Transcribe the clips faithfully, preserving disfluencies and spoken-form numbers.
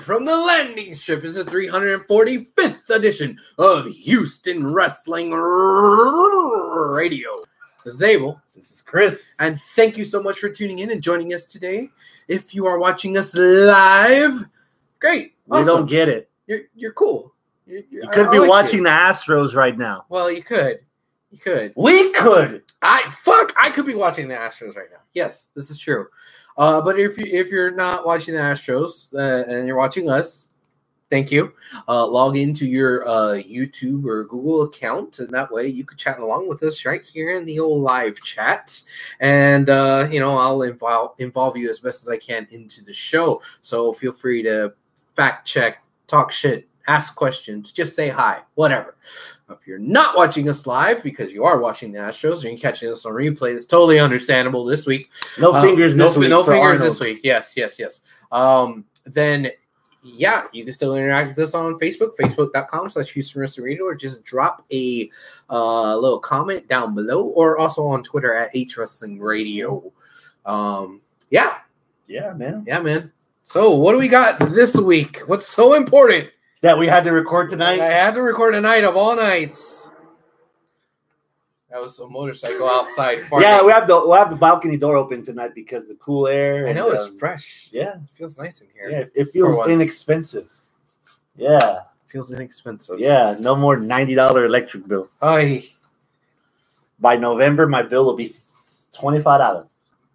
from the landing strip is the three hundred forty-fifth edition of Houston Wrestling Radio. This is Abel. This is Chris. And thank you so much for tuning in and joining us today. If you are watching us live, great. We Awesome. don't get it. You're you're cool. You're, you're, You could I, be I like watching you. the Astros right now. Well, you could. You could. We could. I fuck. I could be watching the Astros right now. Yes, this is true. Uh, but if you if you're not watching the Astros uh, and you're watching us, thank you. Uh, log into your uh, YouTube or Google account, and that way you could chat along with us right here in the old live chat. And uh, you know, I'll involve involve you as best as I can into the show. So feel free to fact check, talk shit, ask questions, just say hi, whatever. If you're not watching us live because you are watching the Astros or you're catching us on replay, that's totally understandable this week. No Uh, fingers no, this week. No for fingers Arnold. this week. Yes, yes, yes. Um, then, yeah, you can still interact with us on Facebook, facebook.com slash Houston Wrestling Radio, or just drop a uh, little comment down below, or also on Twitter at H Wrestling Radio. Um, yeah, Yeah, man. yeah, man. So, what do we got this week? What's so important? That we had to record tonight. I had to record a night of all nights. That was a motorcycle outside. Farting. Yeah, we have the we'll have the balcony door open tonight because the cool air. I and, know it's um, fresh. Yeah, It feels nice in here. yeah. It feels once. inexpensive. Yeah, It feels inexpensive. yeah. No more ninety dollar electric bill. Ay. By November, my bill will be twenty five dollars.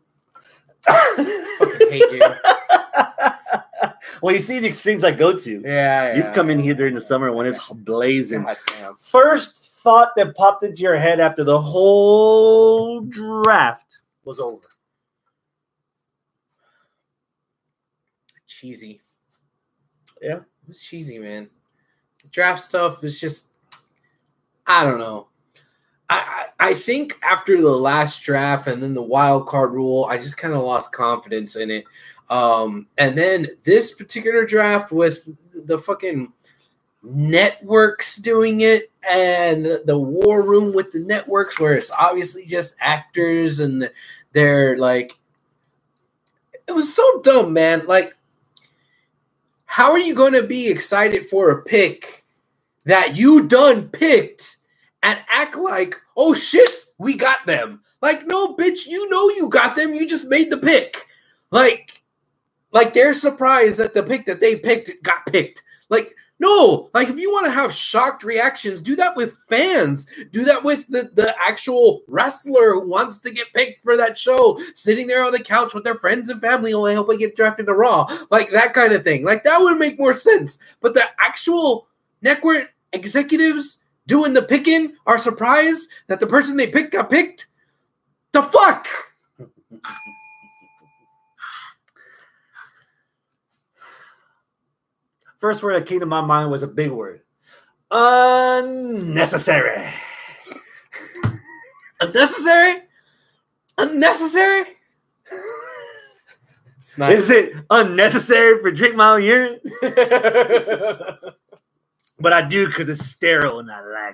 Fucking hate you. Well, you see the extremes I go to. Yeah, yeah. You've come in here during the summer when it's blazing. God damn. First thought that popped into your head after the whole draft was over. Cheesy. Yeah. It was cheesy, man. The draft stuff is just, I don't know. I, I, I think after the last draft and then the wild card rule, I just kind of lost confidence in it. Um, and then this particular draft with the fucking networks doing it and the war room with the networks where it's obviously just actors and they're like, it was so dumb, man. Like, how are you going to be excited for a pick that you done picked and act like, oh shit, we got them? Like, no, bitch, you know you got them. You just made the pick. Like, like they're surprised that the pick that they picked got picked. Like, no, like if you want to have shocked reactions, do that with fans. Do that with the, the actual wrestler who wants to get picked for that show, sitting there on the couch with their friends and family. Oh, I hope I get drafted to Raw. Like that kind of thing. Like that would make more sense. But the actual network executives doing the picking are surprised that the person they picked got picked? The fuck? First word that came to my mind was a big word. Unnecessary. Unnecessary? Unnecessary? It's not- Is it unnecessary for drink my own urine? But I do because it's sterile and I like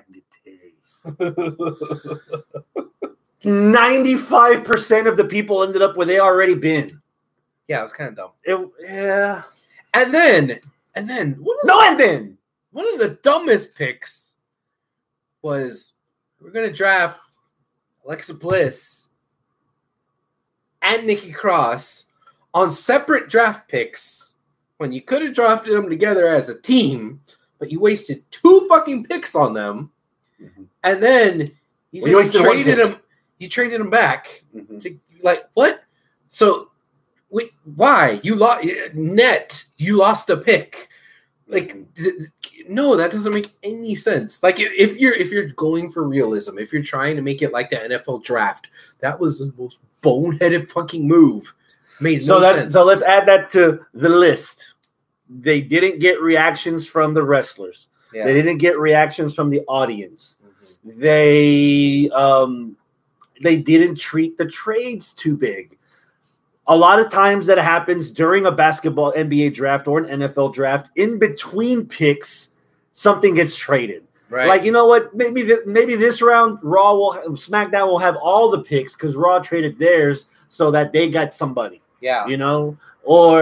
the taste. ninety-five percent of the people ended up where they already been. yeah, it was kind of dumb. It, yeah. And then, and then, one of, No, and then. one of the dumbest picks was we're going to draft Alexa Bliss and Nikki Cross on separate draft picks when you could have drafted them together as a team, but you wasted two fucking picks on them, Mm-hmm. and then you Well, you just wasted one traded pick. them. You traded them back Mm-hmm. to like what? So, wait, why you lost net? You lost a pick. Like, th- th- no, that doesn't make any sense. Like, if- if you're if you're going for realism, if you're trying to make it like the N F L draft, that was the most boneheaded fucking move. Made So no that sense. so let's add that to the list. They didn't get reactions from the wrestlers. yeah. They didn't get reactions from the audience. Mhm. They um, they didn't treat the trades too big. A lot of times that happens during a basketball N B A draft or an N F L draft. In between picks, something gets traded. Right. Like, you know what? Maybe th- maybe this round Raw will SmackDown will have all the picks because Raw traded theirs so that they got somebody. yeah. You know, or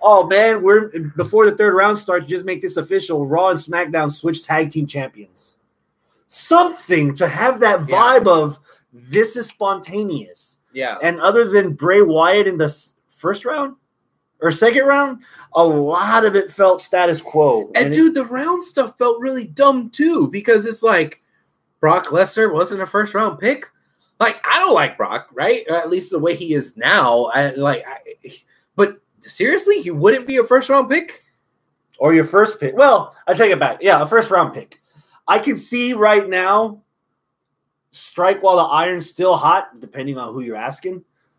oh man, we're before the third round starts, just make this official. Raw and SmackDown switch tag team champions. Something to have that vibe yeah. of this is spontaneous. Yeah. And other than Bray Wyatt in the first round or second round, a lot of it felt status quo. And, and dude, it, the round stuff felt really dumb too, because it's like Brock Lesnar wasn't a first round pick. Like, I don't like Brock, right? Or at least the way he is now. I like, I, but seriously, he wouldn't be a first round pick, or your first pick. Well, I take it back. Yeah, a first round pick. I can see right now, strike while the iron's still hot, depending on who you're asking.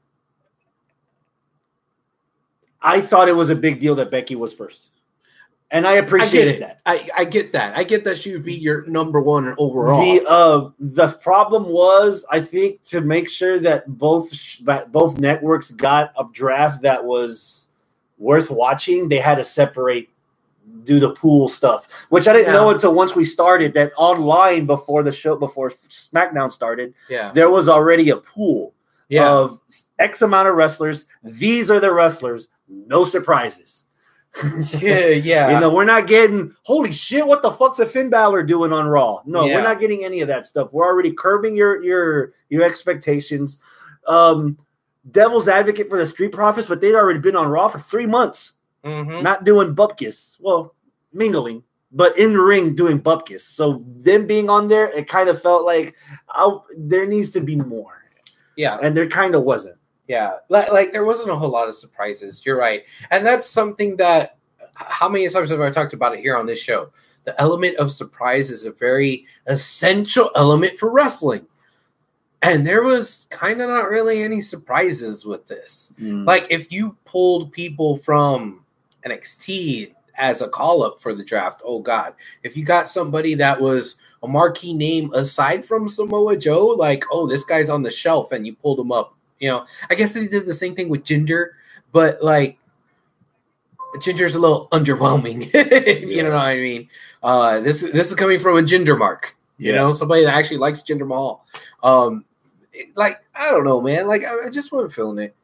I thought it was a big deal that Becky was first. And I appreciated I that. I, I get that. I get that she would be your number one overall. The uh, the problem was, I think, to make sure that both that both networks got a draft that was worth watching, they had to separate, do the pool stuff, which I didn't yeah. know until once we started, that online before the show, before SmackDown started, yeah. there was already a pool yeah. of X amount of wrestlers. These are the wrestlers. No surprises. yeah, yeah. You know, we're not getting, holy shit, what the fuck's a Finn Balor doing on Raw? No, yeah. we're not getting any of that stuff. We're already curbing your your your expectations. Um, Devil's advocate for the Street Profits, but they'd already been on Raw for three months, mm-hmm. not doing bupkis. Well, mingling, but in the ring doing bupkis. So them being on there, it kind of felt like oh, there needs to be more. Yeah. And there kind of wasn't. Yeah, like, like there wasn't a whole lot of surprises. You're right. And that's something that, how many times have I talked about it here on this show? The element of surprise is a very essential element for wrestling. And there was kind of not really any surprises with this. Mm. Like if you pulled people from N X T as a call-up for the draft, oh God. If you got somebody that was a marquee name aside from Samoa Joe, like, oh, this guy's on the shelf, and you pulled him up. You know, I guess they did the same thing with Jinder, but like Jinder's a little underwhelming. you yeah. know what I mean? Uh, this this is coming from a Jinder mark. You yeah. know, somebody that actually likes Jinder Mahal. Um, it, like I don't know, man. Like I, I just wasn't feeling it.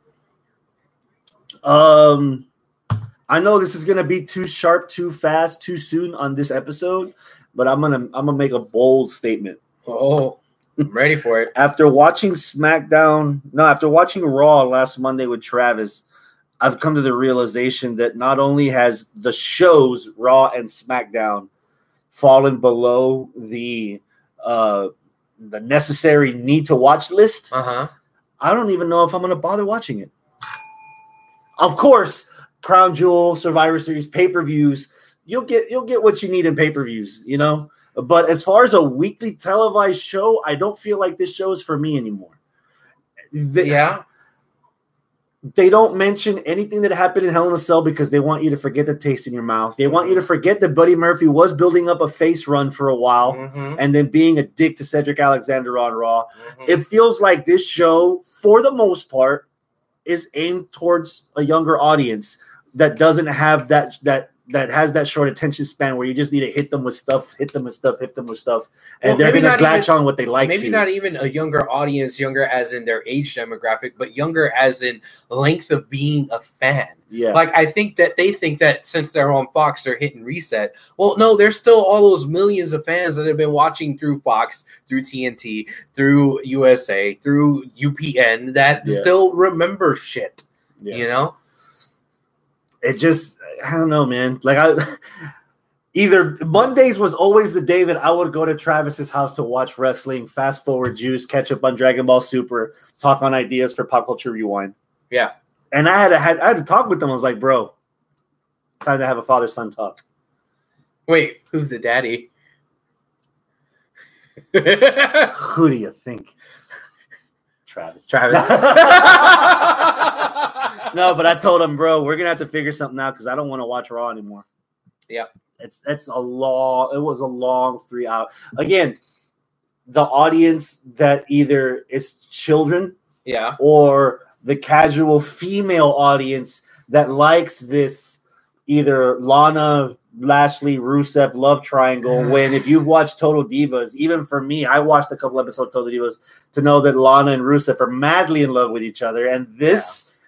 Um, I know this is gonna be too sharp, too fast, too soon on this episode, but I'm gonna I'm gonna make a bold statement. Oh. I'm ready for it. After watching SmackDown, no, after watching Raw last Monday with Travis, I've come to the realization that not only has the shows Raw and SmackDown fallen below the uh, the necessary need to watch list, uh-huh. I don't even know if I'm going to bother watching it. Of course, Crown Jewel, Survivor Series, pay-per-views, you'll get you'll get what you need in pay-per-views, you know. But as far as a weekly televised show, I don't feel like this show is for me anymore. They, yeah. They don't mention anything that happened in Hell in a Cell because they want you to forget the taste in your mouth. They want you to forget that Buddy Murphy was building up a face run for a while mm-hmm. and then being a dick to Cedric Alexander on Raw. Mm-hmm. It feels like this show, for the most part, is aimed towards a younger audience that doesn't have that that that has that short attention span where you just need to hit them with stuff, hit them with stuff, hit them with stuff, and well, they're going to latch on what they like. Maybe to. not even a younger audience, younger as in their age demographic, but younger as in length of being a fan. Yeah, like I think that they think that since they're on Fox, they're hitting reset. Well, no, there's still all those millions of fans that have been watching through Fox, through T N T, through U S A, through U P N that yeah. still remember shit. Yeah. You know. It just, I don't know, man. Like I, either Mondays was always the day that I would go to Travis's house to watch wrestling, fast forward juice, catch up on Dragon Ball Super, talk on ideas for Pop Culture Rewind. Yeah, and I had to, had, I had to talk with them. I was like, bro, time to have a father-son talk. Wait, who's the daddy? Who do you think? Travis. Travis. No, but I told him, bro, we're gonna have to figure something out because I don't want to watch Raw anymore. Yeah, it's it's a long. It was a long three hours. Again, the audience that either is children, yeah, or the casual female audience that likes this either Lana, Lashley, Rusev love triangle. When if you've watched Total Divas, even for me, I watched a couple episodes of Total Divas to know that Lana and Rusev are madly in love with each other, and this. Yeah.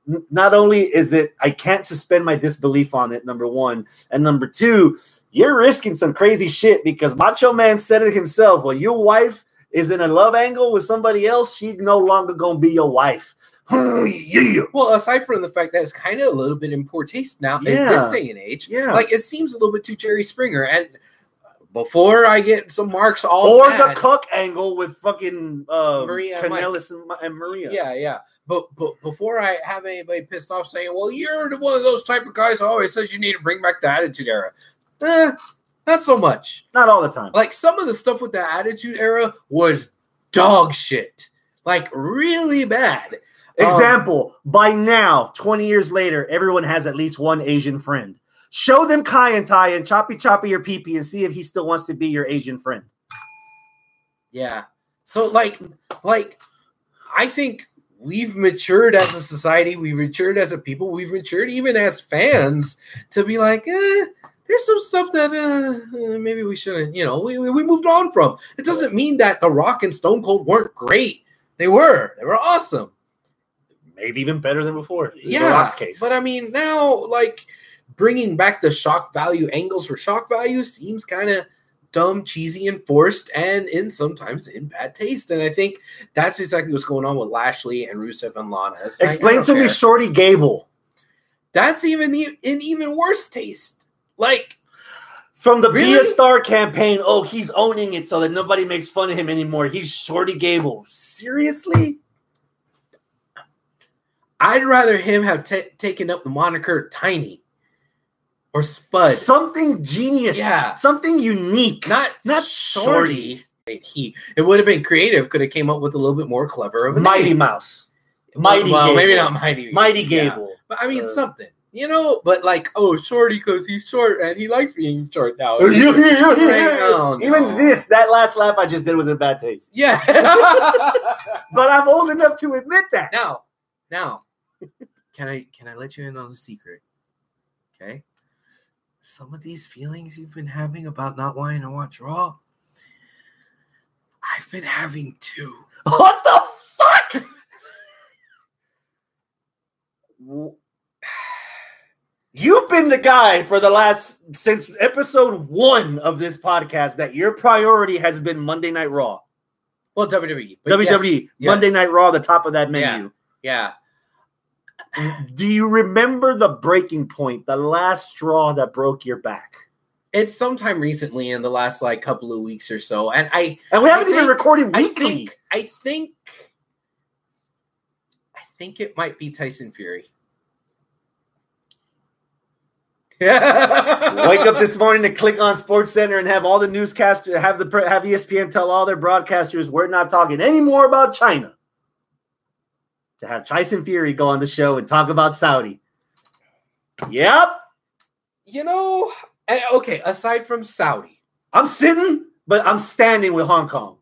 n- not only is it, I can't suspend my disbelief on it, number one. And number two, you're risking some crazy shit because Macho Man said it himself. Well, your wife is in a love angle with somebody else, she's no longer going to be your wife. Yeah. Well, aside from the fact that it's kind of a little bit in poor taste now Yeah. in this day and age, Yeah. like it seems a little bit too Jerry Springer. And before I get some marks all Or mad, the Cook angle with fucking uh, Maria and Mike. Kanellis and, and Maria. Yeah, yeah. But but before I have anybody pissed off saying, well, you're the one of those type of guys who always says you need to bring back the Attitude Era. Eh, not so much. Not all the time. Like some of the stuff with the Attitude Era was dog shit. Like really bad. Example, um, by now, twenty years later, everyone has at least one Asian friend. Show them Kai and Tai and Choppy Choppy your pee-pee and see if he still wants to be your Asian friend. Yeah. So like like I think we've matured as a society, we've matured as a people, we've matured even as fans to be like, eh, there's some stuff that uh, maybe we shouldn't, you know, we, we moved on from. It doesn't mean that The Rock and Stone Cold weren't great. They were. They were awesome. Maybe even better than before. In Yeah. The Rock's case. But I mean, now, like, bringing back the shock value angles for shock value seems kind of dumb, cheesy, and forced, and in sometimes in bad taste. And I think that's exactly what's going on with Lashley and Rusev and Lana. It's like, Explain I don't to me care. Shorty Gable. That's even e- in even worse taste. Like, From the Really? Be a Star campaign, oh, he's owning it so that nobody makes fun of him anymore. He's Shorty Gable. Seriously? I'd rather him have t- taken up the moniker Tiny or Spud. Something genius. Yeah. Something unique. Not Not Shorty. He it would have been creative. Could have came up with a little bit more clever of a Mighty name. Mouse. Mighty well, Gable. maybe not Mighty. Mighty Yeah. Gable. But I mean Uh, something, you know. But like, oh, Shorty because he's short and he likes being short now. Yeah, yeah, yeah, yeah. Right? Oh, Even no. this, that last laugh I just did was in bad taste. Yeah. But I'm old enough to admit that. now, now, can I can I let you in on a secret? Okay. Some of these feelings you've been having about not wanting to watch Raw, I've been having too. What the fuck? You've been the guy for the last, since episode one of this podcast, that your priority has been Monday Night Raw. Well, W W E. but W W E. yes, yes. Monday Night Raw, the top of that menu. Yeah. Do you remember the breaking point, the last straw that broke your back? It's sometime recently in the last like couple of weeks or so. And I And we haven't I even think- recorded I weekly. think I think I think it might be Tyson Fury. Wake up this morning to click on Sports Center and have all the newscasters, have the have E S P N tell all their broadcasters we're not talking anymore about China. To have Tyson Fury go on the show and talk about Saudi. Yep. You know, eh, okay, aside from Saudi, I'm sitting, but I'm standing with Hong Kong.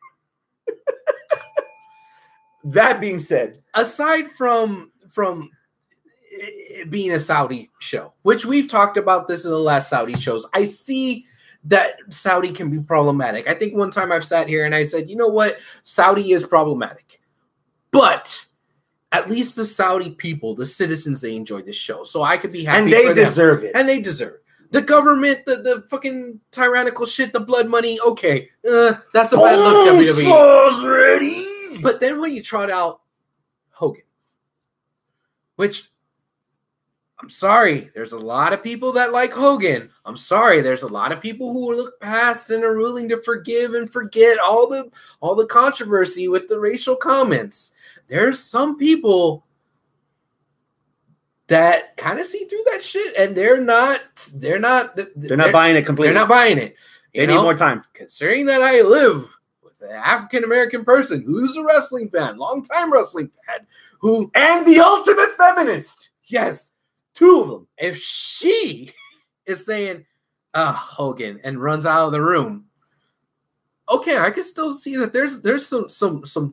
That being said, aside from from it being a Saudi show, which we've talked about this in the last Saudi shows, I see that Saudi can be problematic. I think one time I've sat here and I said, you know what? Saudi is problematic. But at least the Saudi people, the citizens, they enjoy this show. So I could be happy and they for them. deserve it. And they deserve it. The government, the, the fucking tyrannical shit, the blood money, okay. Uh, that's a bad look, W W E. Sauce ready. But then when you trot out Hogan, which I'm sorry, there's a lot of people that like Hogan. I'm sorry, there's a lot of people who look past and are willing to forgive and forget all the all the controversy with the racial comments. There's some people that kind of see through that shit, and they're not they're not They're, they're not buying it completely. They're not buying it. They You need know? more time. Considering that I live with an African American person who's a wrestling fan, longtime wrestling fan, who And the ultimate feminist. yes. Two of them. If she is saying, uh, Hogan, and runs out of the room, okay, I can still see that there's there's some some some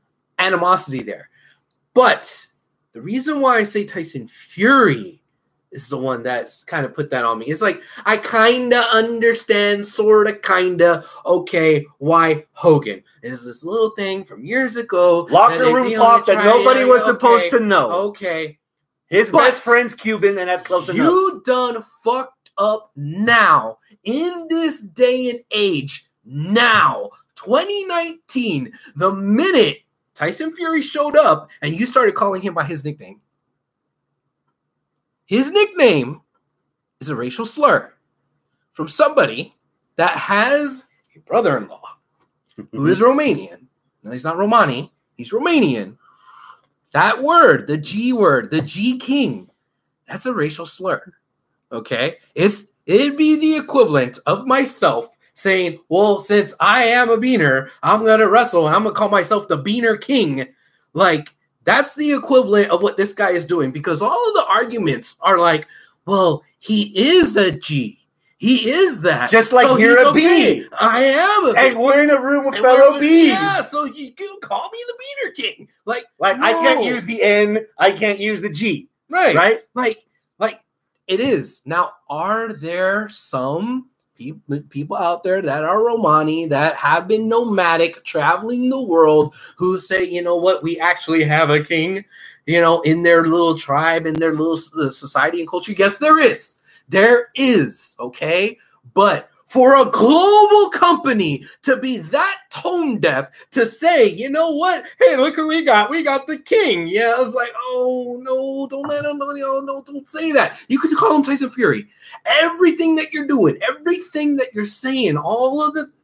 animosity there. But the reason why I say Tyson Fury is the one that's kind of put that on me. It's like, I kind of understand, sort of, kind of, okay, why Hogan. Is this little thing from years ago. Locker room they, talk that nobody yeah, was okay, supposed to know. Okay. His but best friend's Cuban, and that's close enough. You done fucked up now, in this day and age, now, twenty nineteen, the minute Tyson Fury showed up and you started calling him by his nickname. His nickname is a racial slur from somebody that has a brother-in-law who is Romanian. No, he's not Romani. He's Romanian. That word, the G word, the G King, that's a racial slur. Okay? It's it'd be the equivalent of myself saying, well, since I am a beaner, I'm going to wrestle and I'm going to call myself the Beaner King. Like, that's the equivalent of what this guy is doing, because all of the arguments are like, well, he is a G. He is that. Just like so you're a okay. B. I am a B. And we're in a room with and fellow Bs. Yeah, so you can call me the Beaner King. Like, like no. I can't use the N. I can't use the G. Right. Right? Like, like it is. Now, are there some people, people out there that are Romani, that have been nomadic, traveling the world, who say, you know what, we actually have a king, you know, in their little tribe, in their little society and culture? Yes, there is. There is, okay? But for a global company to be that tone deaf, to say, you know what? Hey, look who we got. We got the king. Yeah, it's like, oh, no, don't let him, no, no, don't say that. You could call him Tyson Fury. Everything that you're doing, everything that you're saying, all of the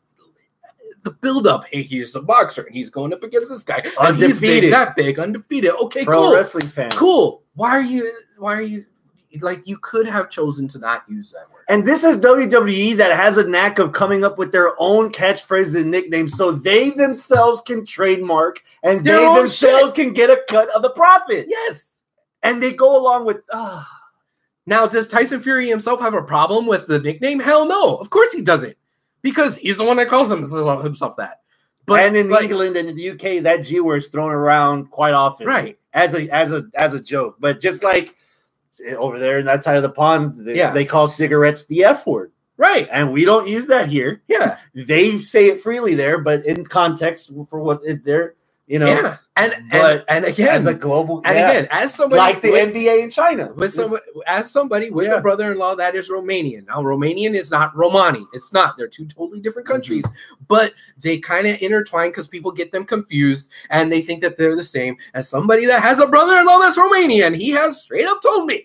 the build-up, hey, he's a boxer, and he's going up against this guy. And undefeated. He's big, that big, undefeated. Okay, Pro cool. wrestling fan. Cool. Why are you, why are you, like, you could have chosen to not use that word. And this is W W E that has a knack of coming up with their own catchphrases and nicknames so they themselves can trademark and their they themselves shit. can get a cut of the profit. Yes. And they go along with, ah. Uh. Now, does Tyson Fury himself have a problem with the nickname? Hell no. Of course he doesn't. Because he's the one that calls himself, himself that. But and in like, England and in the U K, that G word is thrown around quite often. Right. As a as a as a joke. But just like over there in that side of the pond, they, yeah. they call cigarettes the F word. Right. And we don't use that here. Yeah. They say it freely there, but in context for what they're, you know. Yeah. And and, and again, as a global, and yeah. again, as somebody like the with, N B A in China, with somebody, as somebody with yeah. a brother-in-law that is Romanian. Now, Romanian is not Romani. It's not. They're two totally different countries, mm-hmm. but they kind of intertwine because people get them confused and they think that they're the same. As somebody that has a brother-in-law that's Romanian, he has straight up told me,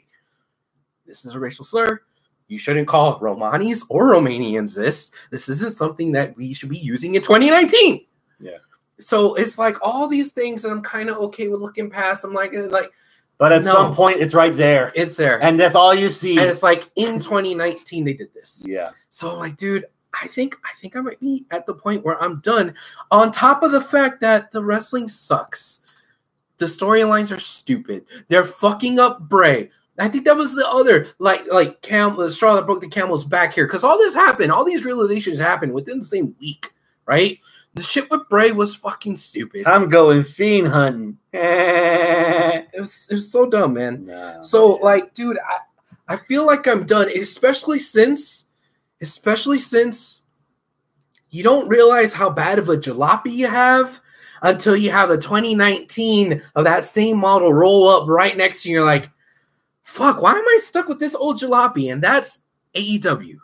"This is a racial slur. You shouldn't call Romanis or Romanians this. This isn't something that we should be using in twenty nineteen." Yeah. So it's like all these things that I'm kind of okay with looking past. I'm like, like, but at no, some point it's right there. It's there. And that's all you see. And it's like in twenty nineteen, they did this. Yeah. So I'm like, dude, I think, I think I might be at the point where I'm done. On top of the fact that the wrestling sucks. The storylines are stupid. They're fucking up Bray. I think that was the other, like, like Cam, the straw that broke the camel's back here. Because all this happened, all these realizations happened within the same week, right? The shit with Bray was fucking stupid. I'm going fiend hunting. it was it was so dumb, man. No, so, man. like, dude, I, I feel like I'm done, especially since, especially since you don't realize how bad of a jalopy you have until you have a twenty nineteen of that same model roll up right next to you. You're like, fuck, why am I stuck with this old jalopy? And that's A E W.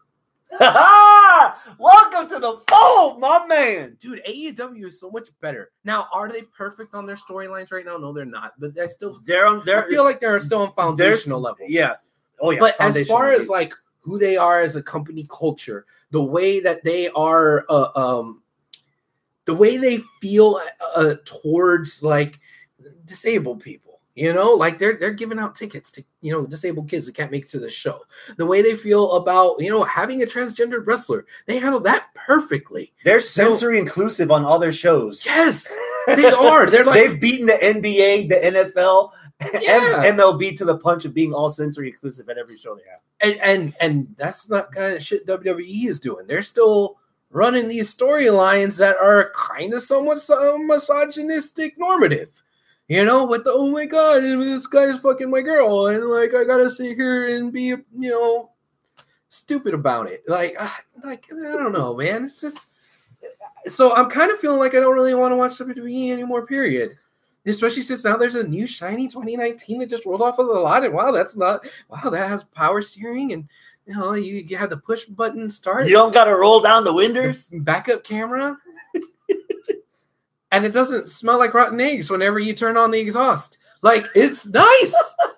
Welcome to the fold, my man. Dude, A E W is so much better. Now, are they perfect on their storylines right now? No, they're not. But they're still they're on they're, I feel like they're still on foundational level. Yeah. Oh, yeah. But as far as like who they are as a company culture, the way that they are uh, um the way they feel uh, towards like disabled people. You know, like they're they're giving out tickets to, you know, disabled kids that can't make it to the show. The way they feel about, you know, having a transgender wrestler, they handle that perfectly. They're sensory so, inclusive on all their shows. Yes, they are. They're like they've beaten the N B A, the N F L, yeah. M L B to the punch of being all sensory inclusive at every show they have. And and and that's not kind of shit W W E is doing. They're still running these storylines that are kind of somewhat uh, misogynistic normative. You know, with the, oh my God, this guy's fucking my girl. And like, I gotta sit here and be, you know, stupid about it. Like, uh, like I don't know, man. It's just, so I'm kind of feeling like I don't really want to watch W W E anymore, period. Especially since now there's a new shiny twenty nineteen that just rolled off of the lot. And wow, that's not, wow, that has power steering. And, you know, you, you have the push button start. You don't got to roll down the windows. Backup camera. And it doesn't smell like rotten eggs whenever you turn on the exhaust. Like, it's nice.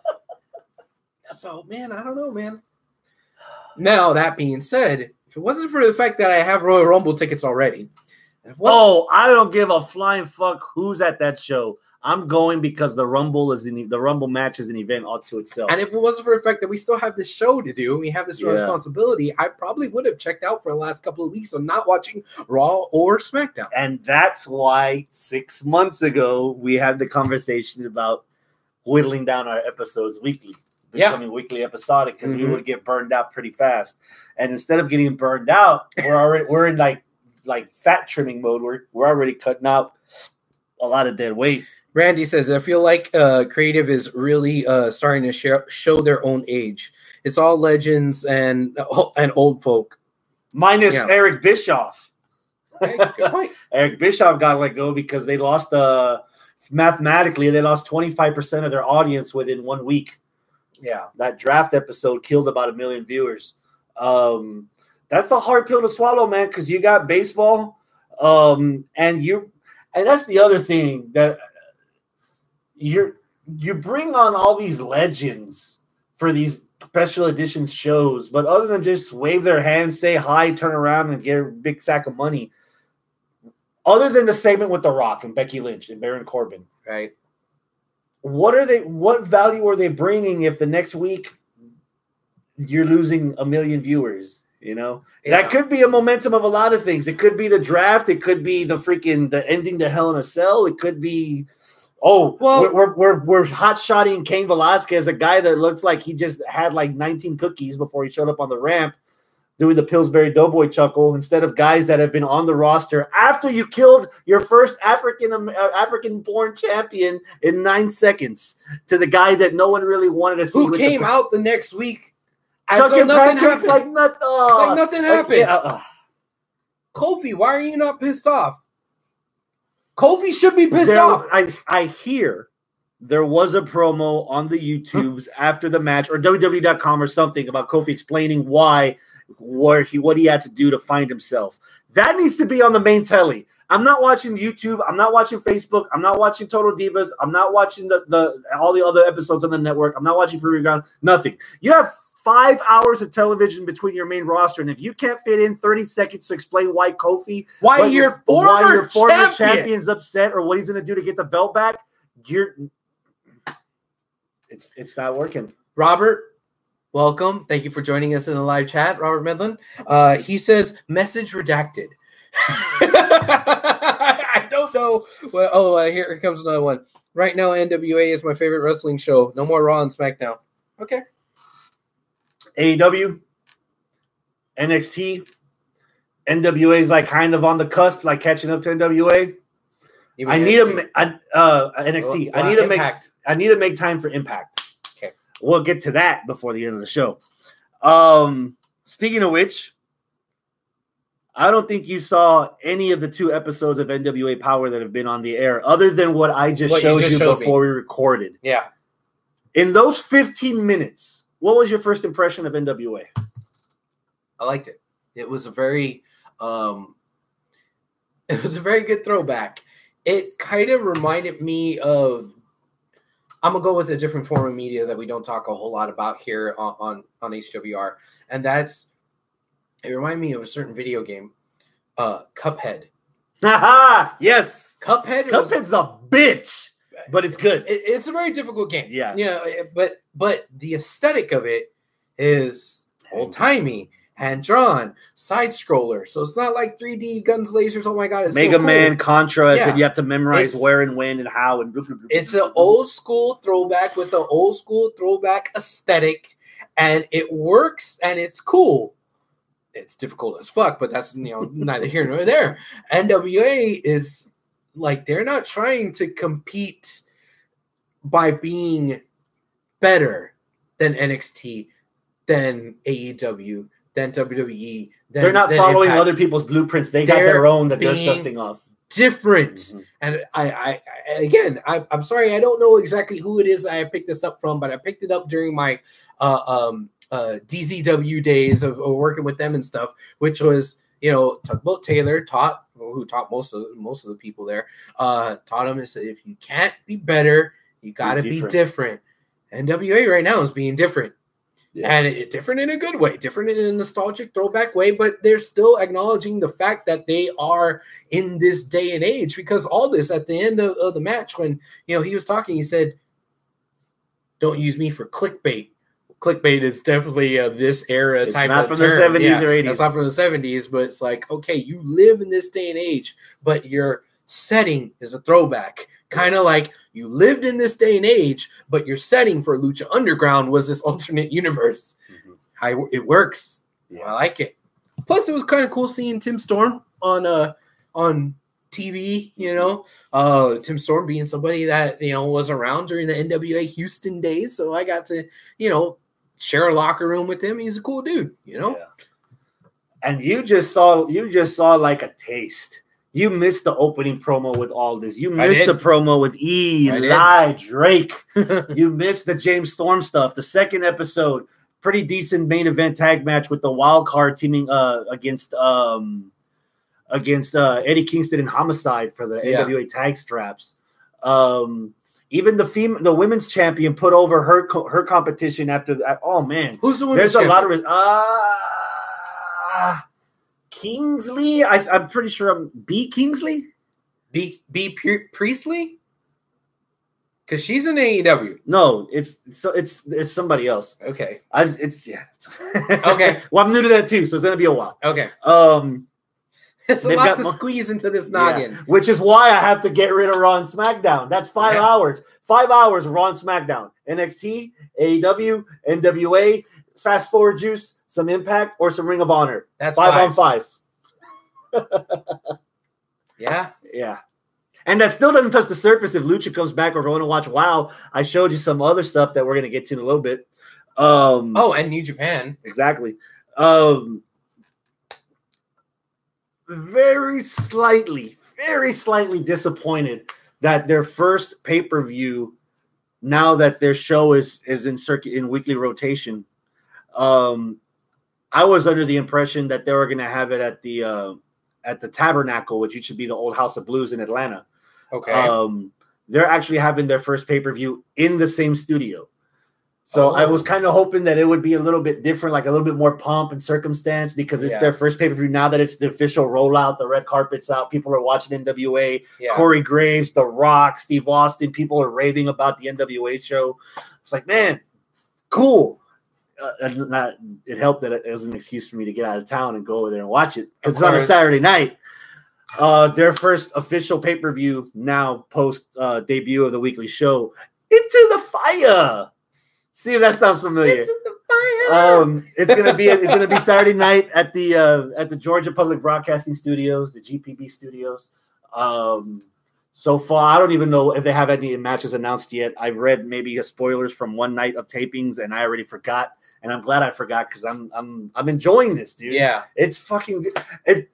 So, man, I don't know, man. Now, that being said, if it wasn't for the fact that I have Royal Rumble tickets already. Oh, I don't give a flying fuck who's at that show. I'm going because the Rumble is in the Rumble match is an event all to itself. And if it wasn't for the fact that we still have this show to do, we have this yeah. responsibility, I probably would have checked out for the last couple of weeks of not watching Raw or SmackDown. And that's why six months ago we had the conversation about whittling down our episodes weekly, becoming yeah. weekly episodic, because mm-hmm. we would get burned out pretty fast. And instead of getting burned out, we're already we're in like like fat trimming mode. We're we're already cutting out a lot of dead weight. Randy says, I feel like uh, creative is really uh, starting to show, show their own age. It's all legends and and old folk. Minus yeah. Eric Bischoff. Okay, good point. Eric Bischoff got let go because they lost, uh, mathematically, they lost twenty-five percent of their audience within one week. Yeah, that draft episode killed about a million viewers. Um, that's a hard pill to swallow, man, because you got baseball, um, and you, and that's the other thing that you you bring on all these legends for these special edition shows, but other than just wave their hands, say hi, turn around, and get a big sack of money, other than the segment with The Rock and Becky Lynch and Baron Corbin, right? What are they? What value are they bringing if the next week you're losing a million viewers? You know, yeah. that could be a momentum of a lot of things. It could be the draft. It could be the freaking the ending to Hell in a Cell. It could be, oh, well, we're we're we're, we're hot shotting Cain Velasquez, a guy that looks like he just had like nineteen cookies before he showed up on the ramp, doing the Pillsbury Doughboy chuckle instead of guys that have been on the roster after you killed your first African uh, African-born champion in nine seconds to the guy that no one really wanted to see. Who came the, out the next week. Chucking nothing happened. Like, not, uh, like nothing happened. Like, yeah, uh, Kofi, why are you not pissed off? Kofi should be pissed there, off. I, I hear there was a promo on the YouTubes after the match, or W W E dot com or something, about Kofi explaining why, where he, what he had to do to find himself. That needs to be on the main telly. I'm not watching YouTube. I'm not watching Facebook. I'm not watching Total Divas. I'm not watching the, the all the other episodes on the network. I'm not watching Preview Ground. Nothing. You have five hours of television between your main roster, and if you can't fit in thirty seconds to explain why Kofi, why your, your former, why your former champion. champion's upset, or what he's going to do to get the belt back, you're it's it's not working. Robert, welcome. Thank you for joining us in the live chat. Robert Medlin. Uh, he says, "Message redacted." I don't know. Well, oh, uh, here, here comes another one. Right now, N W A is my favorite wrestling show. No more Raw and SmackDown. Okay. A E W, N X T, N W A is like kind of on the cusp, like catching up to N W A. I need to I, uh, N X T. Well, I need to Impact. make I need to make time for Impact. Okay, we'll get to that before the end of the show. Um, speaking of which, I don't think you saw any of the two episodes of N W A Power that have been on the air, other than what I just what showed you, just you showed before me. we recorded. Yeah, in those fifteen minutes. What was your first impression of N W A? I liked it. It was a very, um, it was a very good throwback. It kind of reminded me of. I'm gonna go with a different form of media that we don't talk a whole lot about here on on, on H W R, and that's. It reminded me of a certain video game, uh, Cuphead. Haha! Yes, Cuphead. Cuphead's was, a bitch. But it's good. It, it's a very difficult game. Yeah. Yeah. You know, but but the aesthetic of it is old timey, hand drawn, side scroller. So it's not like three D guns, lasers. Oh my god! It's Mega so cool. Man, Contra, yeah. and you have to memorize it's, where and when and how. And blah, blah, blah, it's an old school throwback with an old school throwback aesthetic, and it works and it's cool. It's difficult as fuck, but that's you know neither here nor there. N W A is. Like, they're not trying to compete by being better than N X T, than A E W, than W W E. Than, they're not than following Impact. other people's blueprints. They They're got their own that they're being dusting off. Different. Mm-hmm. And I, I, I again, I, I'm sorry, I don't know exactly who it is I picked this up from, but I picked it up during my uh, um, uh, D Z W days of, of working with them and stuff, which was, you know, Tugboat Taylor taught, who taught most of most of the people there, uh, taught them is if you can't be better, you got to be different. different. N W A right now is being different. Yeah. And it, different in a good way, different in a nostalgic throwback way, but they're still acknowledging the fact that they are in this day and age, because all this at the end of, of the match, when, you know, he was talking, he said, don't use me for clickbait. Clickbait is definitely uh, this era it's type not of from term. the seventies yeah, or eighties. It's not from the seventies, but it's like, okay, you live in this day and age, but your setting is a throwback. Kind of like you lived in this day and age, but your setting for Lucha Underground was this alternate universe. Mm-hmm. I, it works. Yeah. I like it. Plus, it was kind of cool seeing Tim Storm on uh on T V. You know, uh, Tim Storm being somebody that, you know, was around during the N W A Houston days, so I got to, you know, share a locker room with him. He's a cool dude. You know, yeah. And you just saw you just saw like a taste. You missed the opening promo with Aldis. You missed the promo with Eli Drake. You missed the James Storm stuff. The second episode, pretty decent main event tag match with the Wild Card teaming uh, against um, against uh, Eddie Kingston and Homicide for the yeah. N W A tag straps. Um, even the fem- the women's champion put over her co- her competition after that. Oh man, who's the women's There's champion? a lot of uh Kingsley, I, I'm pretty sure I'm B. Kingsley, B. B. P- Priestley, because she's in A E W. No, it's so it's it's somebody else. Okay, I it's yeah. Okay, well, I'm new to that too, so it's gonna be a while. Okay, um, it's a lot to more, squeeze into this noggin, yeah, which is why I have to get rid of Raw and SmackDown. That's five yeah. hours, five hours of Raw and SmackDown, N X T, A E W, N W A. Fast forward juice, some Impact, or some Ring of Honor. That's five, five. on five. yeah. Yeah. And that still doesn't touch the surface if Lucha comes back or if I want to watch WoW. I showed you some other stuff that we're going to get to in a little bit. Um, oh, and New Japan. Exactly. Um, very slightly, very slightly disappointed that their first pay-per-view, now that their show is, is in circuit in weekly rotation, Um, I was under the impression that they were going to have it at the uh, at the Tabernacle, which used to be the old House of Blues in Atlanta. Okay. Um, they're actually having their first pay-per-view in the same studio. So oh. I was kind of hoping that it would be a little bit different, like a little bit more pomp and circumstance, because it's yeah. their first pay-per-view. Now that it's the official rollout, the red carpet's out, people are watching N W A, yeah. Corey Graves, The Rock, Steve Austin, people are raving about the N W A show. It's like, man, cool. Uh, not, it helped that it was an excuse for me to get out of town and go over there and watch it because it's on a Saturday night. Uh, their first official pay-per-view now post uh, debut of the weekly show, Into the Fire. See if that sounds familiar. Into the Fire. Um, it's gonna be it's gonna be Saturday night at the uh, at the Georgia Public Broadcasting Studios, the G P B Studios. Um, so far, I don't even know if they have any matches announced yet. I've read maybe a spoilers from one night of tapings, and I already forgot. And I'm glad I forgot because I'm I'm I'm enjoying this, dude. Yeah, it's fucking good. It,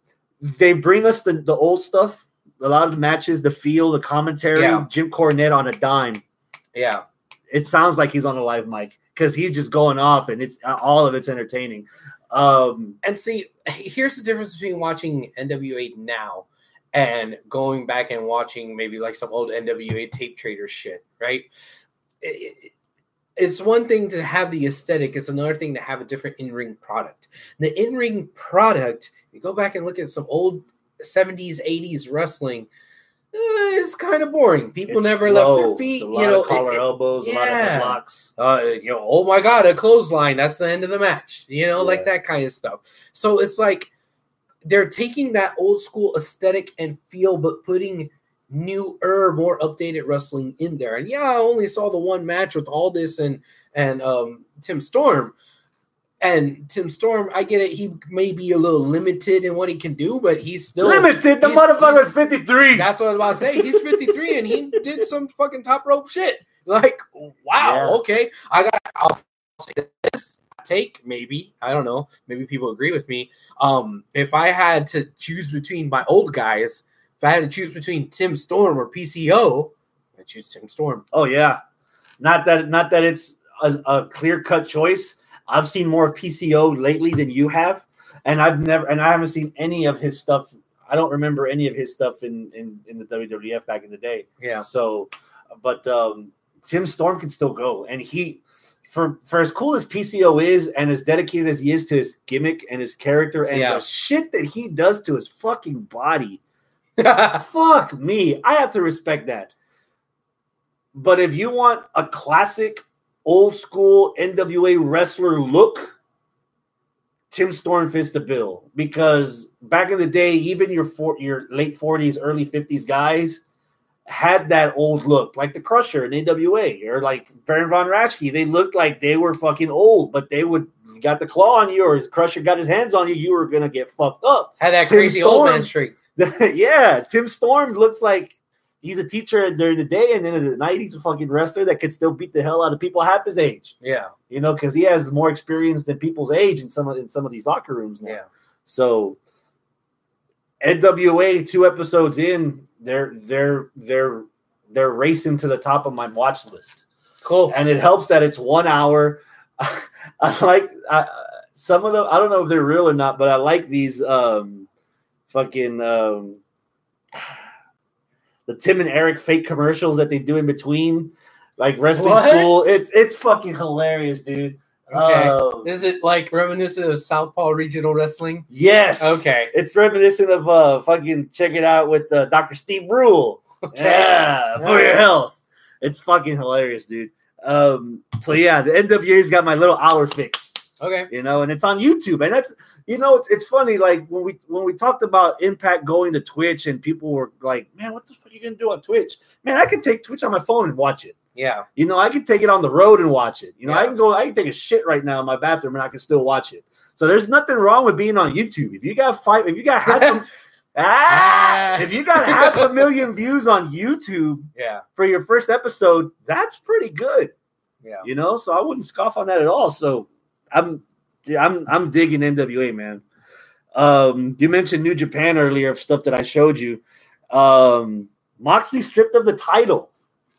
they bring us the, the old stuff, a lot of the matches, the feel, the commentary. Yeah. Jim Cornette on a dime. Yeah, it sounds like he's on a live mic because he's just going off, and it's all of it's entertaining. Um, and see, here's the difference between watching N W A now and going back and watching maybe like some old N W A tape trader shit, right? It, it, It's one thing to have the aesthetic. It's another thing to have a different in-ring product. The in-ring product, you go back and look at some old seventies, eighties wrestling, uh, it's kind of boring. People it's never slow. left their feet. It's a lot you know, of collar it, elbows, yeah. a lot of headlocks. Uh, you know, oh my God, a clothesline. That's the end of the match. You know, yeah. like that kind of stuff. So it's like they're taking that old school aesthetic and feel, but putting newer, more updated wrestling in there. And yeah, I only saw the one match with Aldis and and um, Tim Storm. And Tim Storm, I get it. He may be a little limited in what he can do, but he's still limited. The he's, motherfucker's fifty-three. That's what I was about to say. He's fifty-three, and he did some fucking top rope shit. Like, wow, yeah. okay. I got. I'll say this take maybe. I don't know. Maybe people agree with me. Um, if I had to choose between my old guys, if I had to choose between Tim Storm or P C O, I choose Tim Storm. Oh yeah, not that. Not that it's a, a clear cut choice. I've seen more of P C O lately than you have, and I've never, and I haven't seen any of his stuff. I don't remember any of his stuff in, in, in the W W F back in the day. Yeah. So, but um, Tim Storm can still go, and he, for for as cool as P C O is, and as dedicated as he is to his gimmick and his character, and yeah. the shit that he does to his fucking body, fuck me, I have to respect that. But if you want a classic old school N W A wrestler look, Tim Storm fits the bill, because back in the day, even your for, your late forties, early fifties guys had that old look, like the Crusher in A W A, or like Baron Von Raschke. They looked like they were fucking old, but they would got the claw on you, or Crusher got his hands on you, you were gonna get fucked up. Had that Tim crazy Storm, old man streak. Yeah, Tim Storm looks like he's a teacher during the day, and then at the night he's a fucking wrestler that could still beat the hell out of people half his age. Yeah, you know, because he has more experience than people's age in some of in some of these locker rooms now. Yeah. So N W A, two episodes in, they're they're they're they're racing to the top of my watch list. Cool, and it helps that it's one hour. I like I, some of them. I don't know if they're real or not, but I like these um, fucking. Um, the Tim and Eric fake commercials that they do in between, like wrestling what? School. It's it's fucking hilarious, dude. Okay. Um, Is it like reminiscent of Southpaw Regional Wrestling? Yes. Okay. It's reminiscent of uh fucking check it out with uh, Doctor Steve Brule. Okay. Yeah, for right. your health. It's fucking hilarious, dude. Um. So yeah, the N W A's got my little hour fix. Okay. You know, and it's on YouTube, and that's you know, it's, it's funny. Like when we when we talked about Impact going to Twitch, and people were like, "Man, what the fuck are you gonna do on Twitch?" Man, I can take Twitch on my phone and watch it. Yeah. You know, I can take it on the road and watch it. You know, yeah. I can go, I can take a shit right now in my bathroom, and I can still watch it. So there's nothing wrong with being on YouTube. If you got five, if you got half, a, ah, if you got half a million views on YouTube, yeah, for your first episode, that's pretty good. Yeah. You know, so I wouldn't scoff on that at all. So I'm. I'm I'm digging N W A, man. Um, you mentioned New Japan earlier of stuff that I showed you. Um, Moxley stripped of the title.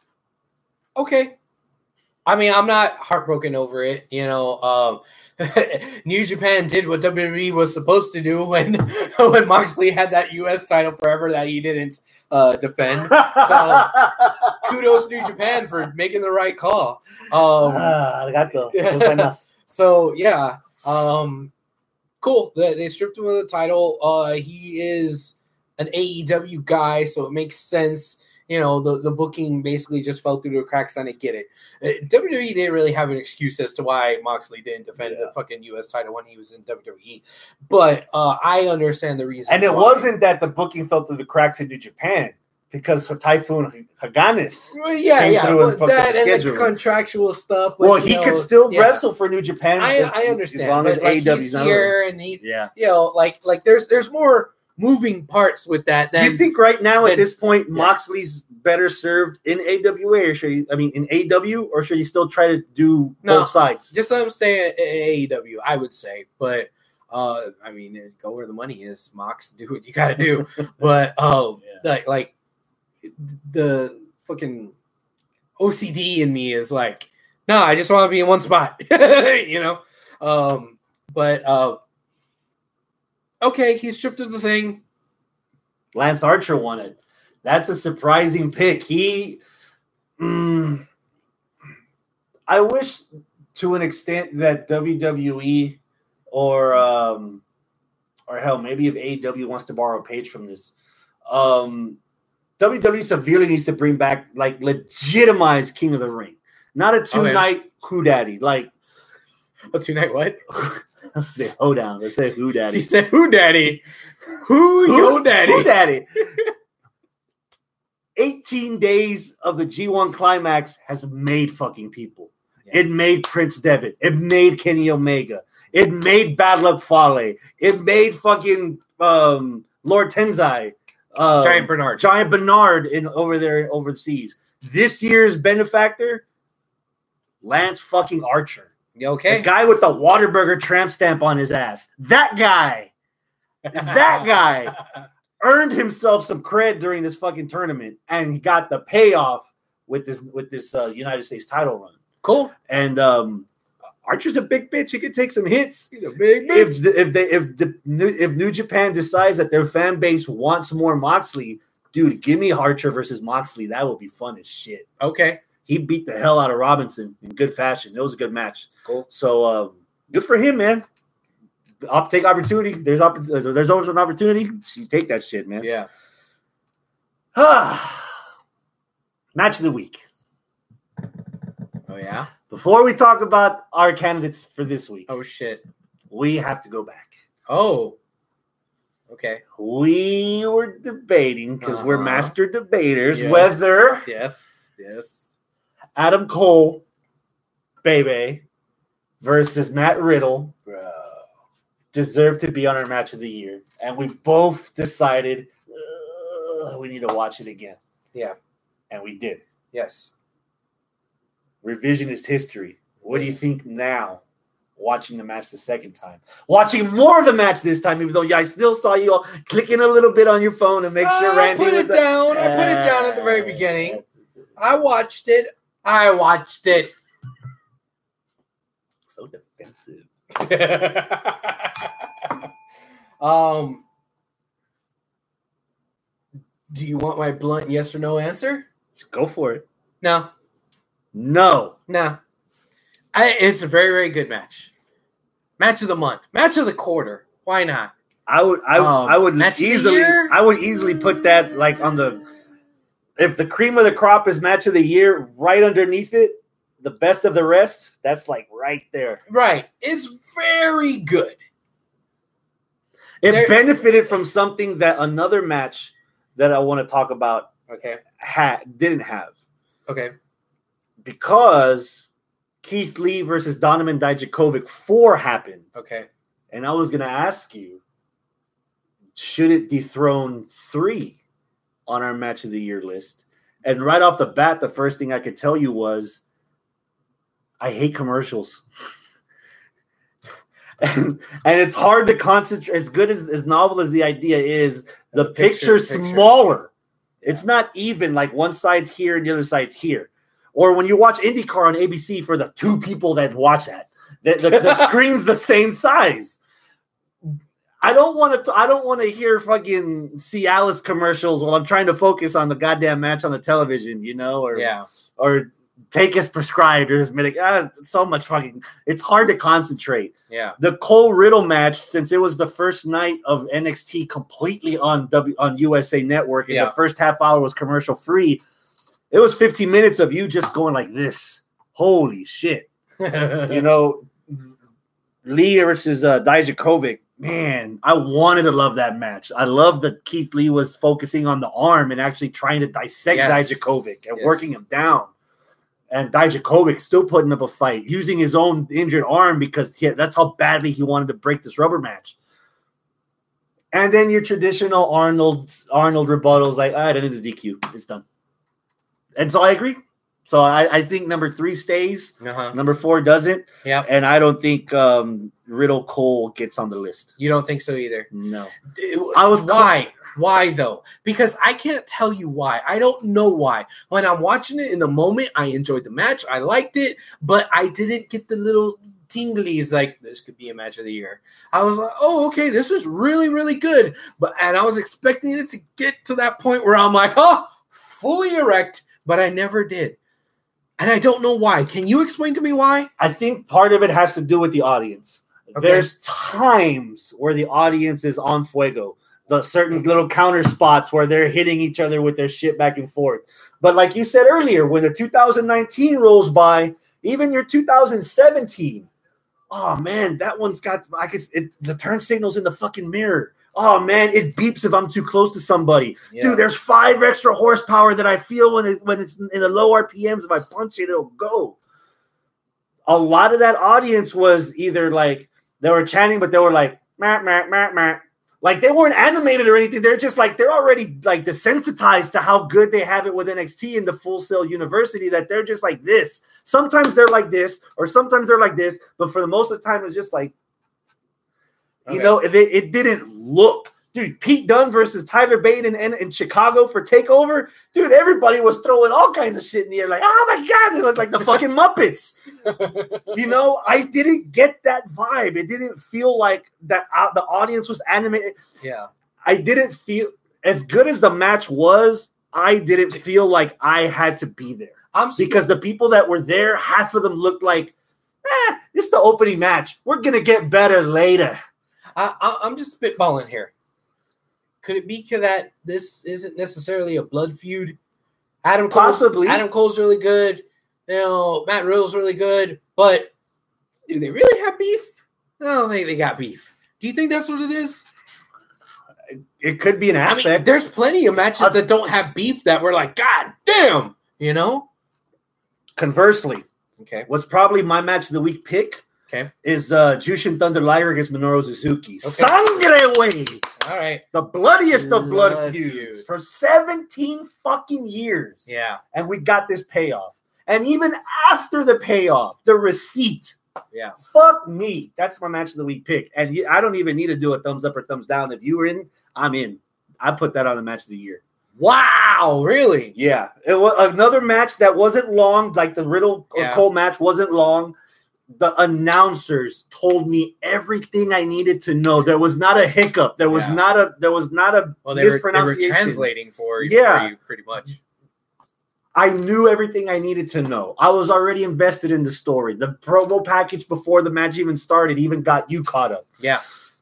Okay. I mean, I'm not heartbroken over it. You know, um, New Japan did what W W E was supposed to do when when Moxley had that U S title forever that he didn't uh, defend. So kudos New Japan for making the right call. Um, ah, arigato. So yeah. Um, cool. They, they stripped him of the title. Uh, he is an A E W guy, so it makes sense. You know, the, the booking basically just fell through the cracks, and I get it. Uh, W W E didn't really have an excuse as to why Moxley didn't defend yeah. the fucking U S title when he was in W W E. But uh, I understand the reason. And it why. wasn't that the booking fell through the cracks in New Japan. Because for Typhoon Haganis, well, yeah, yeah, well, that and the contractual stuff. With, well, he know, could still yeah. wrestle for New Japan. I, as, I understand, as long but as like A E W's he's here, and he, yeah, you know, like like there's there's more moving parts with that. Than, you think right now than, at this point yeah. Moxley's better served in A W A, or should he? I mean, in A E W, or should he still try to do no, both sides? Just let him stay at A E W, I would say, but. Uh, I mean, go where the money is, Mox. Do what you got to do, but um, yeah. like like. The fucking O C D in me is like, no, I just want to be in one spot, you know? Um, but, uh, okay, he's stripped of the thing. Lance Archer won it. That's a surprising pick. He, mm, I wish to an extent that W W E or, um, or hell, maybe if A E W wants to borrow a page from this, um, W W E severely needs to bring back, like, legitimize King of the Ring. Not a two-night okay. Who Daddy. Like, a two-night what? Let's say Ho Down. Let's say Who Daddy. He said Who Daddy. Who, who Yo Daddy. Who Daddy. eighteen days of the G one Climax has made fucking people. Yeah. It made Prince Devitt. It made Kenny Omega. It made Bad Luck Fale. It made fucking um, Lord Tensai. Um, Giant Bernard. Giant Bernard in over there overseas. This year's benefactor, Lance fucking Archer. You okay? The guy with the Whataburger tramp stamp on his ass. That guy. That guy earned himself some cred during this fucking tournament, and he got the payoff with this with this uh, United States title run. Cool. And um, Archer's a big bitch. He could take some hits. He's a big bitch. If the, if they if the if New Japan decides that their fan base wants more Moxley, dude, give me Archer versus Moxley. That will be fun as shit. Okay. He beat the hell out of Robinson in good fashion. It was a good match. Cool. So um, good for him, man. I'll take opportunity. There's opp- There's always an opportunity. You take that shit, man. Yeah. Match of the week. Oh, yeah? Before we talk about our candidates for this week, Oh, shit. we have to go back. Oh. Okay. We were debating, because Uh-huh. we're master debaters, Yes. whether Yes. Yes. Adam Cole, Bebe, versus Matt Riddle Bro. deserved to be on our match of the year. And we both decided uh, we need to watch it again. Yeah. And we did. Yes. Revisionist history. What do you think now, watching the match the second time? Watching more of the match this time, even though yeah, I still saw you all clicking a little bit on your phone to make sure I Randy put was it down. I put it down at the very beginning. I watched it. I watched it. So defensive. um, do you want my blunt yes or no answer? Go for it. No, No. no. I, it's a very, very good match. Match of the month. Match of the quarter. Why not? I would I, Um, I would match of the easily year? I would easily put that like on the if the cream of the crop is match of the year, right underneath it, the best of the rest, that's like right there. Right. It's very good. It There- benefited from something that another match that I want to talk about Okay. had didn't have. Okay. Because Keith Lee versus Donovan Dijakovic four happened. Okay. And I was going to ask you, should it dethrone three on our match of the year list? And right off the bat, the first thing I could tell you was, I hate commercials. and, and it's hard to concentrate. As good as, as novel as the idea is, the, the picture, picture's picture. smaller. It's not even like one side's here and the other side's here. Or when you watch IndyCar on A B C for the two people that watch that, the, the, the screen's the same size. I don't want to. I don't want to hear fucking Cialis commercials while I'm trying to focus on the goddamn match on the television. You know, or yeah, or take as prescribed or as medic. Ah, so much fucking. It's hard to concentrate. Yeah, the Cole Riddle match, since it was the first night of N X T completely on W on U S A Network, and yeah. the first half hour was commercial free. It was fifteen minutes of you just going like this. Holy shit. You know, Lee versus uh, Dijakovic. Man, I wanted to love that match. I love that Keith Lee was focusing on the arm and actually trying to dissect yes. Dijakovic and yes. working him down. And Dijakovic still putting up a fight, using his own injured arm because he, that's how badly he wanted to break this rubber match. And then your traditional Arnold Arnold rebuttals like, I don't need the D Q. It's done. And so I agree. So I, I think number three stays. Uh-huh. Number four doesn't. Yeah. And I don't think um, Riddle Cole gets on the list. You don't think so either? No. I was why? Cl- why though? Because I can't tell you why. I don't know why. When I'm watching it in the moment, I enjoyed the match. I liked it, but I didn't get the little tinglies like this could be a match of the year. I was like, oh, okay, this is really, really good. But and I was expecting it to get to that point where I'm like, oh, fully erect. But I never did. And I don't know why. Can you explain to me why? I think part of it has to do with the audience. Okay. There's times where the audience is on fuego. The certain little counter spots where they're hitting each other with their shit back and forth. But like you said earlier, when the two thousand nineteen rolls by, even your two thousand seventeen, oh man, that one's got I guess it, the turn signal's in the fucking mirror. Oh, man, it beeps if I'm too close to somebody. Yeah. Dude, there's five extra horsepower that I feel when, it, when it's in the low R P Ms. If I punch it, it'll go. A lot of that audience was either like They were chanting, but they were like, meh, meh, meh, meh. Like they weren't animated or anything. They're just like, they're already like desensitized to how good they have it with N X T and the Full Sail University that they're just like this. Sometimes they're like this, or sometimes they're like this, but for the most of the time, it's just like, okay. you know, it, it didn't look. Dude, Pete Dunne versus Tyler Bate in, in, in Chicago for TakeOver. Dude, everybody was throwing all kinds of shit in the air. Like, oh my God, they look like the fucking Muppets. You know, I didn't get that vibe. It didn't feel like that uh, the audience was animated. Yeah. I didn't feel, as good as the match was, I didn't feel like I had to be there. I'm because the people that were there, half of them looked like, eh, it's the opening match. We're going to get better later. I, I, I'm just spitballing here. Could it be that this isn't necessarily a blood feud? Adam Cole, Possibly. Adam Cole's really good. You know, Matt Riddle's really good. But do they really have beef? I don't think they got beef. Do you think that's what it is? It could be an aspect. I mean, there's plenty of matches uh, that don't have beef that we're like, God damn, you know? Conversely, okay, what's probably my match of the week pick okay. is uh, Jushin Thunder Liger against Minoru Suzuki. Okay. Sangre Way. All right. The bloodiest blood of blood feuds feuds for seventeen fucking years. Yeah. And we got this payoff. And even after the payoff, the receipt. Yeah. Fuck me. That's my match of the week pick. And I don't even need to do a thumbs up or thumbs down. If you were in, I'm in. I put that on the match of the year. Wow, really? Yeah. It was another match that wasn't long, like the Riddle or yeah. Cole match wasn't long. The announcers told me everything I needed to know. There was not a hiccup. There was yeah. not a there was not a well, they mispronunciation. Were, they were translating for, yeah. for you pretty much. I knew everything I needed to know. I was already invested in the story. The promo package before the match even started even got you caught up. Yeah.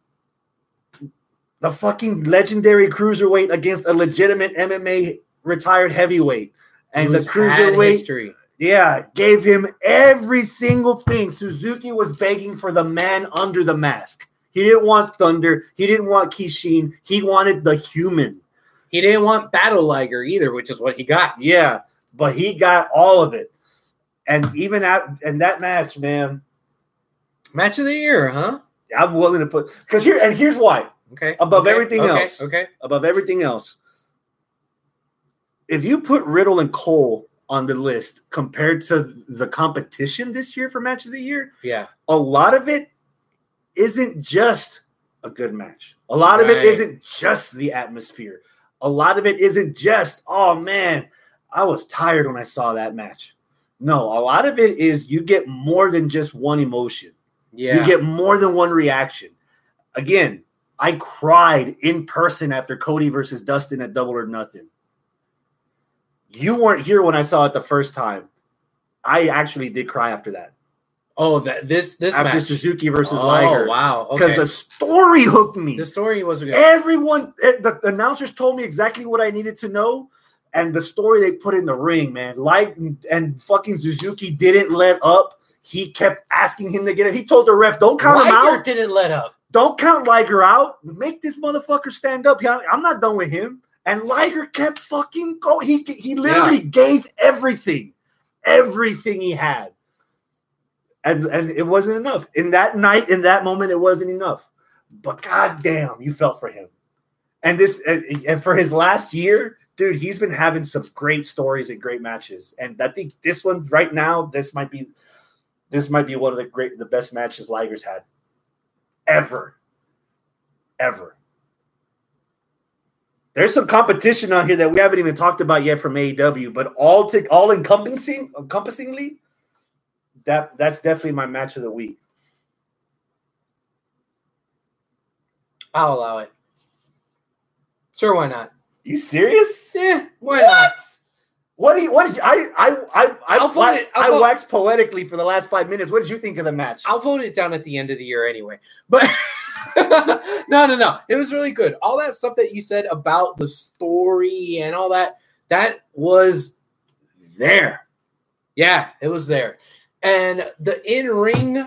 The fucking legendary cruiserweight against a legitimate M M A retired heavyweight. And Who's the cruiserweight history. Yeah, gave him every single thing. Suzuki was begging for the man under the mask. He didn't want Thunder. He didn't want Kishin. He wanted the human. He didn't want Battle Liger either, which is what he got. Yeah, but he got all of it. And even at and that match, man. Match of the year, huh? I'm willing to put because here and here's why. Okay. Above okay. everything okay. else. Okay. Above everything else. If you put Riddle and Cole on the list compared to the competition this year for match of the year, yeah, a lot of it isn't just a good match. A lot right. of it isn't just the atmosphere. A lot of it isn't just, oh man, I was tired when I saw that match. No, a lot of it is you get more than just one emotion. Yeah. You get more than one reaction. Again, I cried in person after Cody versus Dustin at Double or Nothing. You weren't here when I saw it the first time. I actually did cry after that. Oh, that this this after match. Suzuki versus oh, Liger. Oh wow! Because okay. the story hooked me. The story was good. Everyone, the announcers told me exactly what I needed to know, and the story they put in the ring, man. Like and fucking Suzuki didn't let up. He kept asking him to get it. He told the ref, "Don't count Liger him out. Didn't let up. Don't count Liger out. Make this motherfucker stand up. I'm not done with him." And Liger kept fucking going. He he literally yeah. gave everything, everything he had. And, and it wasn't enough. In that night, in that moment, it wasn't enough. But goddamn, you felt for him. And this and, and for his last year, dude, he's been having some great stories and great matches. And I think this one right now, this might be this might be one of the great the best matches Liger's had ever. Ever. There's some competition on here that we haven't even talked about yet from A E W, but all to all encompassing, encompassingly, that that's definitely my match of the week. I'll allow it. Sure, why not? You serious? Yeah, why what? not? What do you? What is? I I I I I'll vote it, I'll I vote. waxed poetically for the last five minutes. What did you think of the match? I'll vote it down at the end of the year anyway. But no, no, no. It was really good. All that stuff that you said about the story and all that, that was there. Yeah, it was there. And the in-ring,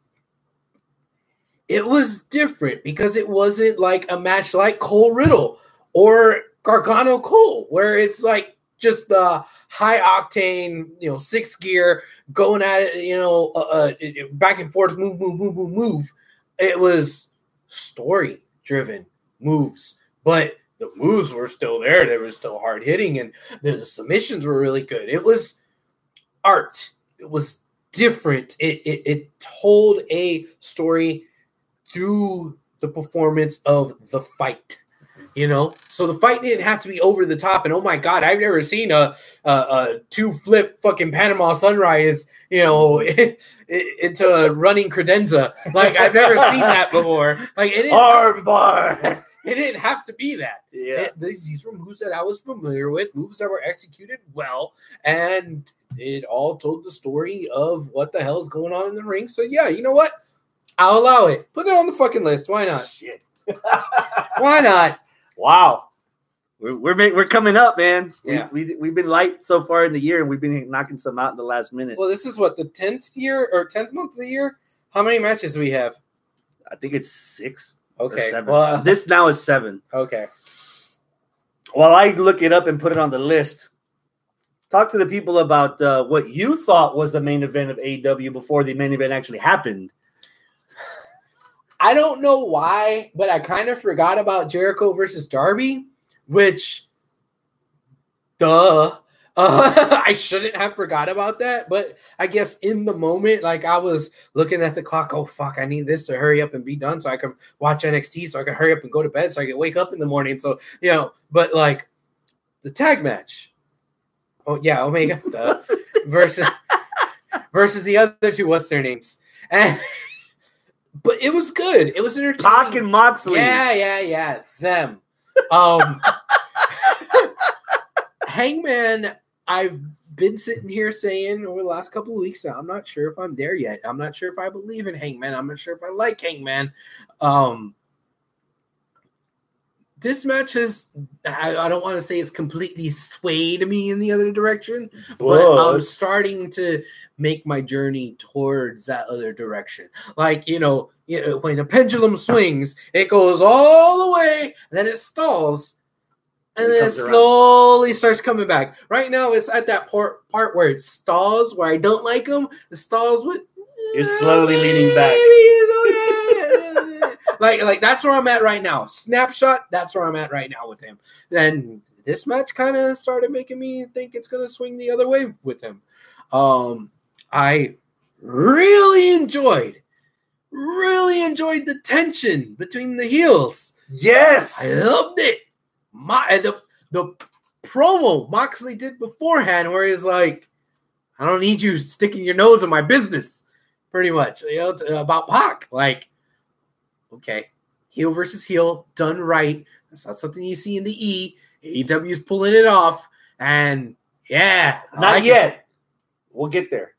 it was different because it wasn't like a match like Cole Riddle or Gargano Cole, where it's like just the high octane, you know, six gear going at it, you know, uh, uh, back and forth, move, move, move, move, move. it was story driven moves, but the moves were still there. They were still hard hitting, and the submissions were really good. It was art. It was different. It, it, it told a story through the performance of the fight. You know, so the fight didn't have to be over the top. And oh my God, I've never seen a a, a two flip fucking Panama Sunrise, you know, into a running credenza. Like I've never seen that before. Like it didn't, arm bar. It didn't have to be that. Yeah, it, these, these were moves that I was familiar with, moves that were executed well, and it all told the story of what the hell is going on in the ring. So yeah, you know what? I'll allow it. Put it on the fucking list. Why not? Shit. Why not? Wow, we're we're, make, we're coming up, man. Yeah, we, we we've been light so far in the year, and we've been knocking some out in the last minute. Well, this is what the tenth year or tenth month of the year. How many matches do we have? I think it's six. Okay, or seven. Well, this now is seven. Okay. While I look it up and put it on the list, talk to the people about uh, what you thought was the main event of A E W before the main event actually happened. I don't know why, but I kind of forgot about Jericho versus Darby, which, duh. Uh, I shouldn't have forgot about that, but I guess in the moment, like I was looking at the clock, oh, fuck, I need this to hurry up and be done so I can watch N X T, so I can hurry up and go to bed so I can wake up in the morning. So, you know, but like the tag match. Oh, yeah, Omega duh, versus, versus the other two, what's their names? And but it was good. It was entertaining. Pac and Moxley. Yeah, yeah, yeah. Them. Um, Hangman, I've been sitting here saying over the last couple of weeks that I'm not sure if I'm there yet. I'm not sure if I believe in Hangman. I'm not sure if I like Hangman. Um, this match has, I, I don't want to say it's completely swayed me in the other direction, but, but I'm starting to make my journey towards that other direction. Like, you know, you know, when a pendulum swings, it goes all the way, and then it stalls, and then it slowly starts coming back. Right now, it's at that part, part where it stalls, where I don't like them. It stalls with... You're slowly leaning back. Like, like that's where I'm at right now. Snapshot, that's where I'm at right now with him. And this match kind of started making me think it's going to swing the other way with him. Um, I really enjoyed, really enjoyed the tension between the heels. Yes. I loved it. My the, the promo Moxley did beforehand where he's like, I don't need you sticking your nose in my business, pretty much, you know, to, about Pac. Like, okay, heel versus heel, done right. That's not something you see in the E. A E W's pulling it off, and yeah, I not like yet. It. We'll get there.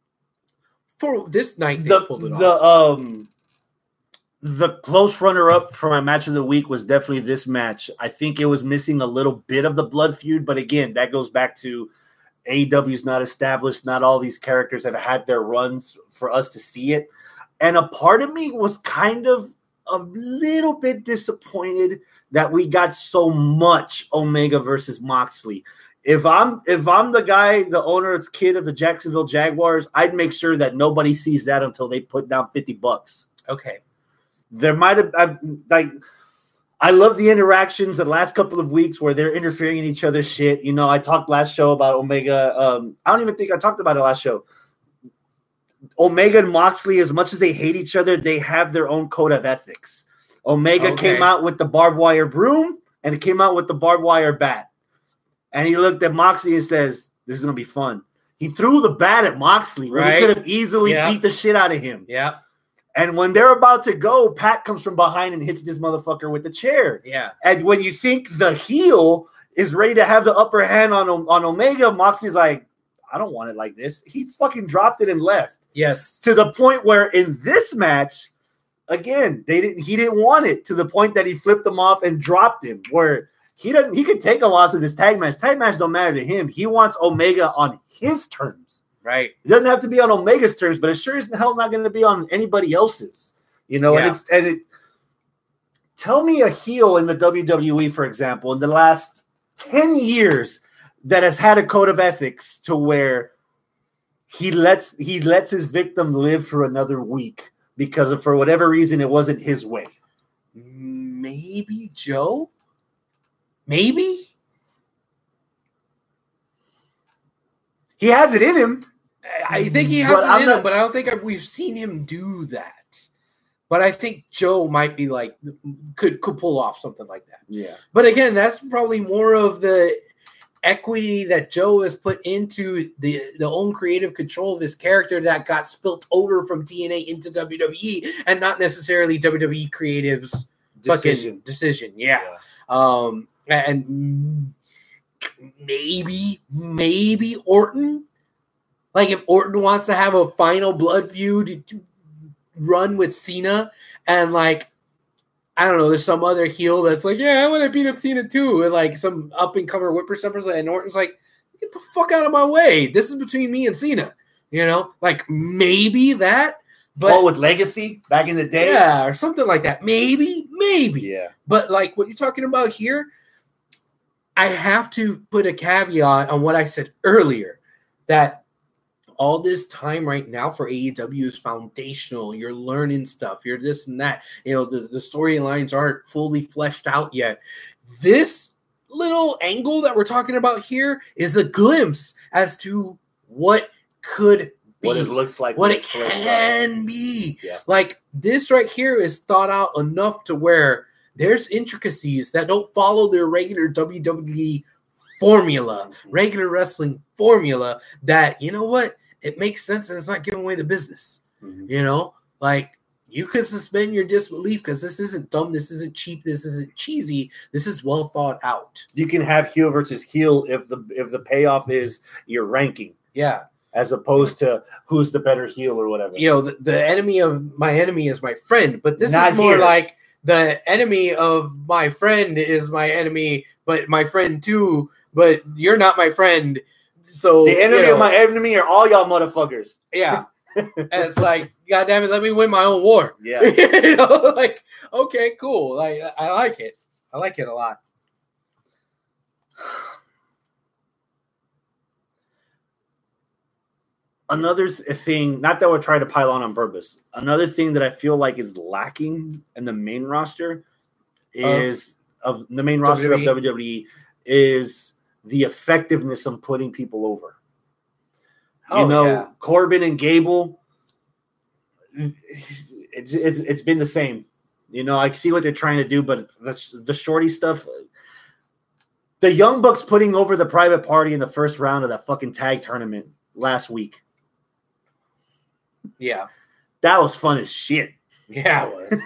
For this night, they the, pulled it the, off. Um, the close runner-up for my match of the week was definitely this match. I think it was missing a little bit of the blood feud, but again, that goes back to A E W's not established. Not all these characters have had their runs for us to see it. And a part of me was kind of a little bit disappointed that we got so much Omega versus Moxley. If I'm if I'm the guy, the owner's kid of the Jacksonville Jaguars, I'd make sure that nobody sees that until they put down fifty bucks. Okay. There might have I, like I love the interactions the last couple of weeks where they're interfering in each other's shit. You know, I talked last show about Omega. Um, I don't even think I talked about it last show. Omega and Moxley, as much as they hate each other, they have their own code of ethics. Omega okay. came out with the barbed wire broom, and it came out with the barbed wire bat. And he looked at Moxley and says, this is going to be fun. He threw the bat at Moxley, where right? He could have easily yeah. beat the shit out of him. Yeah. And when they're about to go, Pat comes from behind and hits this motherfucker with the chair. Yeah. And when you think the heel is ready to have the upper hand on, on Omega, Moxley's like, I don't want it like this. He fucking dropped it and left. Yes. To the point where in this match, again, they didn't he didn't want it, to the point that he flipped him off and dropped him, where he doesn't he could take a loss in this tag match. Tag match don't matter to him. He wants Omega on his terms. Right. It doesn't have to be on Omega's terms, but it sure is the hell not going to be on anybody else's. You know, yeah. and it's and it tell me a heel in the W W E, for example, in the last ten years that has had a code of ethics to where he lets he lets his victim live for another week because of, for whatever reason, it wasn't his way. Maybe Joe? Maybe? He has it in him. I think he has But it I'm in not- him, but I don't think I've, we've seen him do that. But I think Joe might be like, could could pull off something like that. Yeah. But again, that's probably more of the equity that Joe has put into the, the own creative control of his character that got spilt over from T N A into W W E and not necessarily W W E creatives' Decision. fucking decision. Yeah. yeah. Um, and maybe, maybe Orton. Like if Orton wants to have a final blood feud run with Cena, and like I don't know, there's some other heel that's like, yeah, I want to beat up Cena too, and like some up and comer whippersnappers, and Orton's like, get the fuck out of my way. This is between me and Cena, you know, like maybe that. But oh, with Legacy back in the day, yeah, or something like that. Maybe, maybe, yeah. But like what you're talking about here, I have to put a caveat on what I said earlier that. All this time right now for A E W is foundational. You're learning stuff. You're this and that. You know, the, the storylines aren't fully fleshed out yet. This little angle that we're talking about here is a glimpse as to what could be. What it looks like. What it can out. be. Yeah. Like this right here is thought out enough to where there's intricacies that don't follow their regular W W E formula, mm-hmm. regular wrestling formula that, you know what? It makes sense and it's not giving away the business. Mm-hmm. You know, like you could suspend your disbelief because this isn't dumb. This isn't cheap. This isn't cheesy. This is well thought out. You can have heel versus heel if the if the payoff is your ranking. Yeah. As opposed to who's the better heel or whatever. You know, the, the enemy of my enemy is my friend, but this Not is more here. like the enemy of my friend is my enemy, but my friend too, but you're not my friend. So the enemy you know, of my enemy are all y'all motherfuckers. Yeah. And it's like, God damn it, let me win my own war. Yeah. You know, like, okay, cool. Like I like it. I like it a lot. Another thing, not that we're trying to pile on on purpose, another thing that I feel like is lacking in the main roster is of, of the main roster W W E. Of W W E is the effectiveness of putting people over. Oh, you know, yeah. Corbin and Gable, it's, it's it's been the same. You know, I see what they're trying to do, but the, the shorty stuff, the Young Bucks putting over the Private Party in the first round of that fucking tag tournament last week. Yeah. That was fun as shit. Yeah,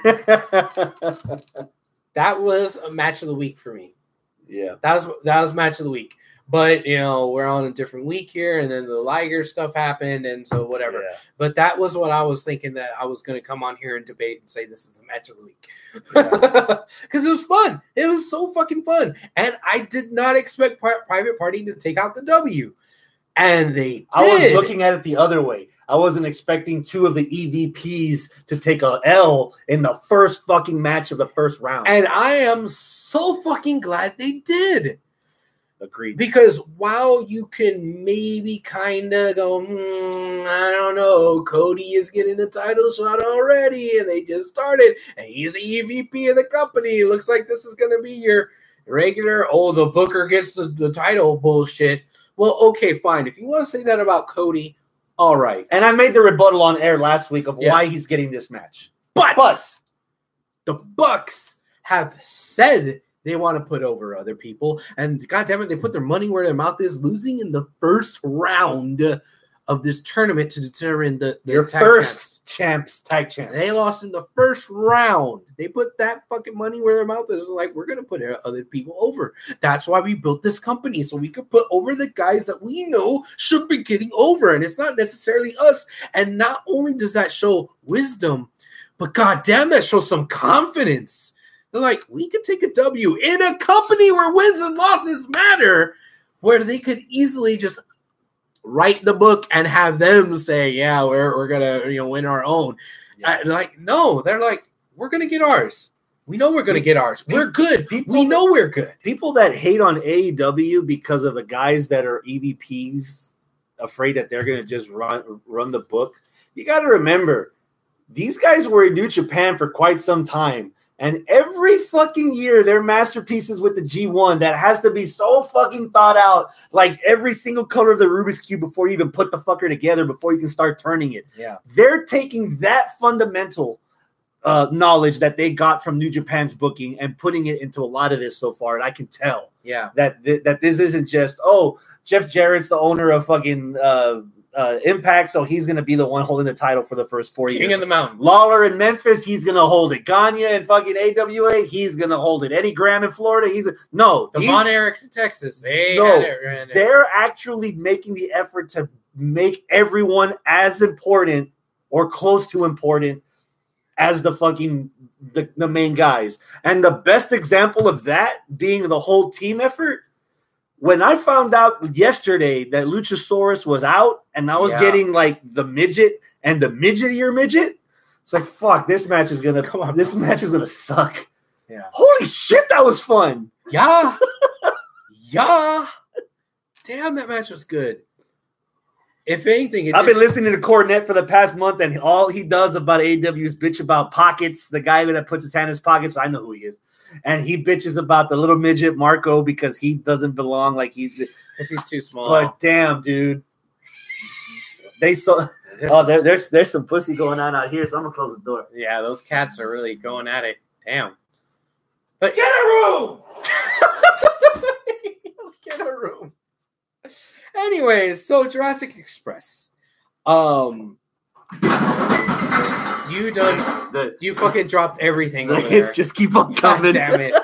it was. That was a match of the week for me. Yeah. That was that was match of the week. But, you know, we're on a different week here, and then the Liger stuff happened, and so whatever. Yeah. But that was what I was thinking that I was going to come on here and debate and say this is the match of the week. Because yeah. It was fun. It was so fucking fun. And I did not expect Pri- Private Party to take out the W. And they did. I was looking at it the other way. I wasn't expecting two of the E V Ps to take a L in the first fucking match of the first round. And I am so fucking glad they did. Agreed. Because while you can maybe kind of go, hmm, I don't know, Cody is getting a title shot already, and they just started, and he's the E V P of the company. It looks like this is going to be your regular, oh, the Booker gets the, the title bullshit. Well, okay, fine. If you want to say that about Cody, all right. And I made the rebuttal on air last week of yeah. why he's getting this match. But, but the Bucks have said they want to put over other people, and goddamn it, they put their money where their mouth is, losing in the first round of this tournament to determine the, the your tag first champs. champs, tag champs. They lost in the first round. They put that fucking money where their mouth is. Like, we're gonna put other people over. That's why we built this company, so we could put over the guys that we know should be getting over, and it's not necessarily us. And not only does that show wisdom, but goddamn, that shows some confidence. They're like, we could take a W in a company where wins and losses matter, where they could easily just write the book and have them say, yeah, we're we're gonna you know win our own. Yeah. Uh, like, no, they're like, we're gonna get ours. We know we're gonna get ours. We're good. People we know we're good. People that hate on A E W because of the guys that are E V Ps, afraid that they're gonna just run run the book. You got to remember, these guys were in New Japan for quite some time. And every fucking year, they're masterpieces with the G one that has to be so fucking thought out. Like every single color of the Rubik's Cube before you even put the fucker together, before you can start turning it. Yeah. They're taking that fundamental uh, knowledge that they got from New Japan's booking and putting it into a lot of this so far. And I can tell Yeah. that th- that this isn't just, oh, Jeff Jarrett's the owner of fucking uh, uh, Impact, so he's going to be the one holding the title for the first four King years. of the Mountain. Lawler in Memphis, he's going to hold it. Gagne in fucking A W A, he's going to hold it. Eddie Graham in Florida, he's a, no. The he's- Von Erichs in Texas. They No, had it, ran it. they're actually making the effort to make everyone as important or close to important as the fucking the, the main guys. And the best example of that being the whole team effort. When I found out yesterday that Luchasaurus was out and I was Yeah. getting like the midget and the midgetier midget, it's like, fuck, this match is gonna Come on, this bro. match is gonna suck. Yeah. Holy shit, that was fun. Yeah. Yeah. Damn, that match was good. If anything, it I've did- been listening to Cornette for the past month, and all he does about A E W is bitch about pockets. The guy that puts his hand in his pockets, I know who he is. And he bitches about the little midget Marco because he doesn't belong. Like he, because he's too small. but damn, dude, they saw. There's- Oh, there, there's there's some pussy going on out here, so I'm gonna close the door. yeah, those cats are really going at it. Damn. But Get a room. get a room. Anyways, so Jurassic Express. Um, you done? The, You fucking dropped everything the over hits there. just keep on God coming. damn it!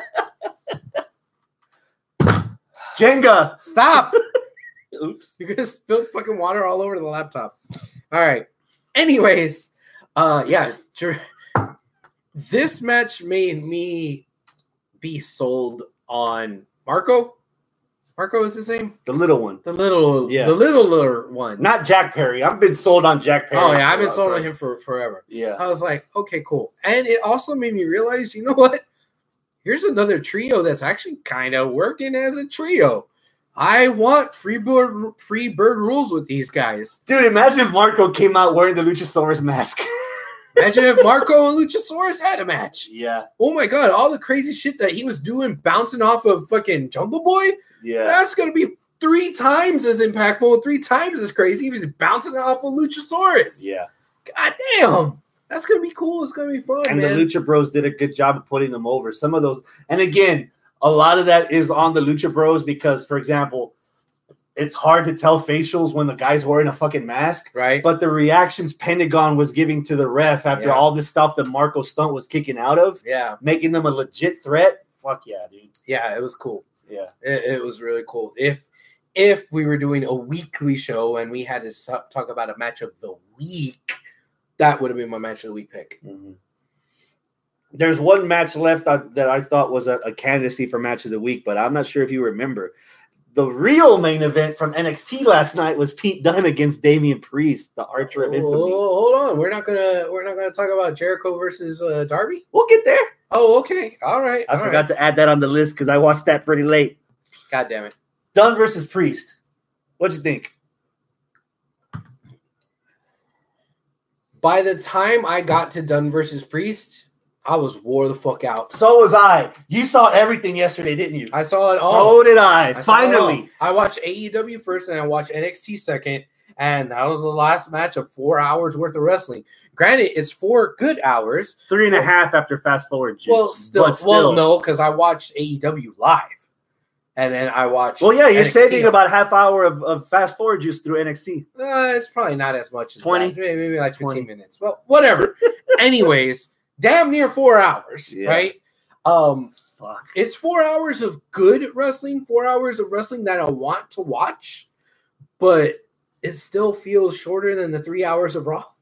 Jenga. Stop! Oops. You're gonna spill fucking water all over the laptop. All right. Anyways, uh, yeah, Jur- this match made me be sold on Marco. Marco is his name. The little one, The little, Yeah. the littler one. not Jack Perry. I've been sold on Jack Perry. oh yeah, I've been for- sold for- on him for forever. Yeah. I was like, okay, cool. And it also made me realize, you know what? Here's another trio that's actually kind of working as a trio. I want free bird, free bird rules with these guys. Dude, imagine if Marco came out wearing the Luchasaurus mask. Imagine if Marco and Luchasaurus had a match. Yeah, Oh my god, all the crazy shit that he was doing bouncing off of fucking Jungle Boy, yeah. that's going to be three times as impactful and three times as crazy. He was bouncing off of Luchasaurus. Yeah. God damn. That's going to be cool. It's going to be fun, And man. the Lucha Bros did a good job of putting them over. Some of those, and again, a lot of that is on the Lucha Bros because, for example, it's hard to tell facials when the guy's wearing a fucking mask. Right? But the reactions Pentagon was giving to the ref after Yeah. all this stuff that Marco Stunt was kicking out of, Yeah. making them a legit threat. Fuck yeah, dude. Yeah, it was cool. Yeah. It, it was really cool. If if we were doing a weekly show and we had to s- talk about a match of the week, that would have been my match of the week pick. Mm-hmm. There's one match left that that I thought was a, a candidacy for match of the week, but I'm not sure if you remember. The real main event from N X T last night was Pete Dunne against Damian Priest, the Archer of Infamy. Oh, hold on. We're not gonna we're not gonna talk about Jericho versus uh, Darby. We'll get there. Oh, okay. All right. I all forgot right. to add that on the list because I watched that pretty late. God damn it. Dunne versus Priest. What'd you think? By the time I got to Dunn versus Priest, I was wore the fuck out. So was I. You saw everything yesterday, didn't you? I saw it all. So did I. I saw it all. Finally. I watched A E W first and I watched N X T second, and that was the last match of four hours worth of wrestling. Granted, it's four good hours. Three and a half after fast forward. Juice, Well, still, but still. well, no, because I watched A E W live, and then I watched. Well, yeah, you're N X T. saving about a half hour of, of fast forward juice through N X T. Uh, it's probably not as much as twenty? that. Maybe, maybe like fifteen twenty. minutes. Well, whatever. Anyways, damn near four hours, Yeah. right? Um, Fuck. it's four hours of good wrestling, four hours of wrestling that I want to watch, but it still feels shorter than the three hours of Raw.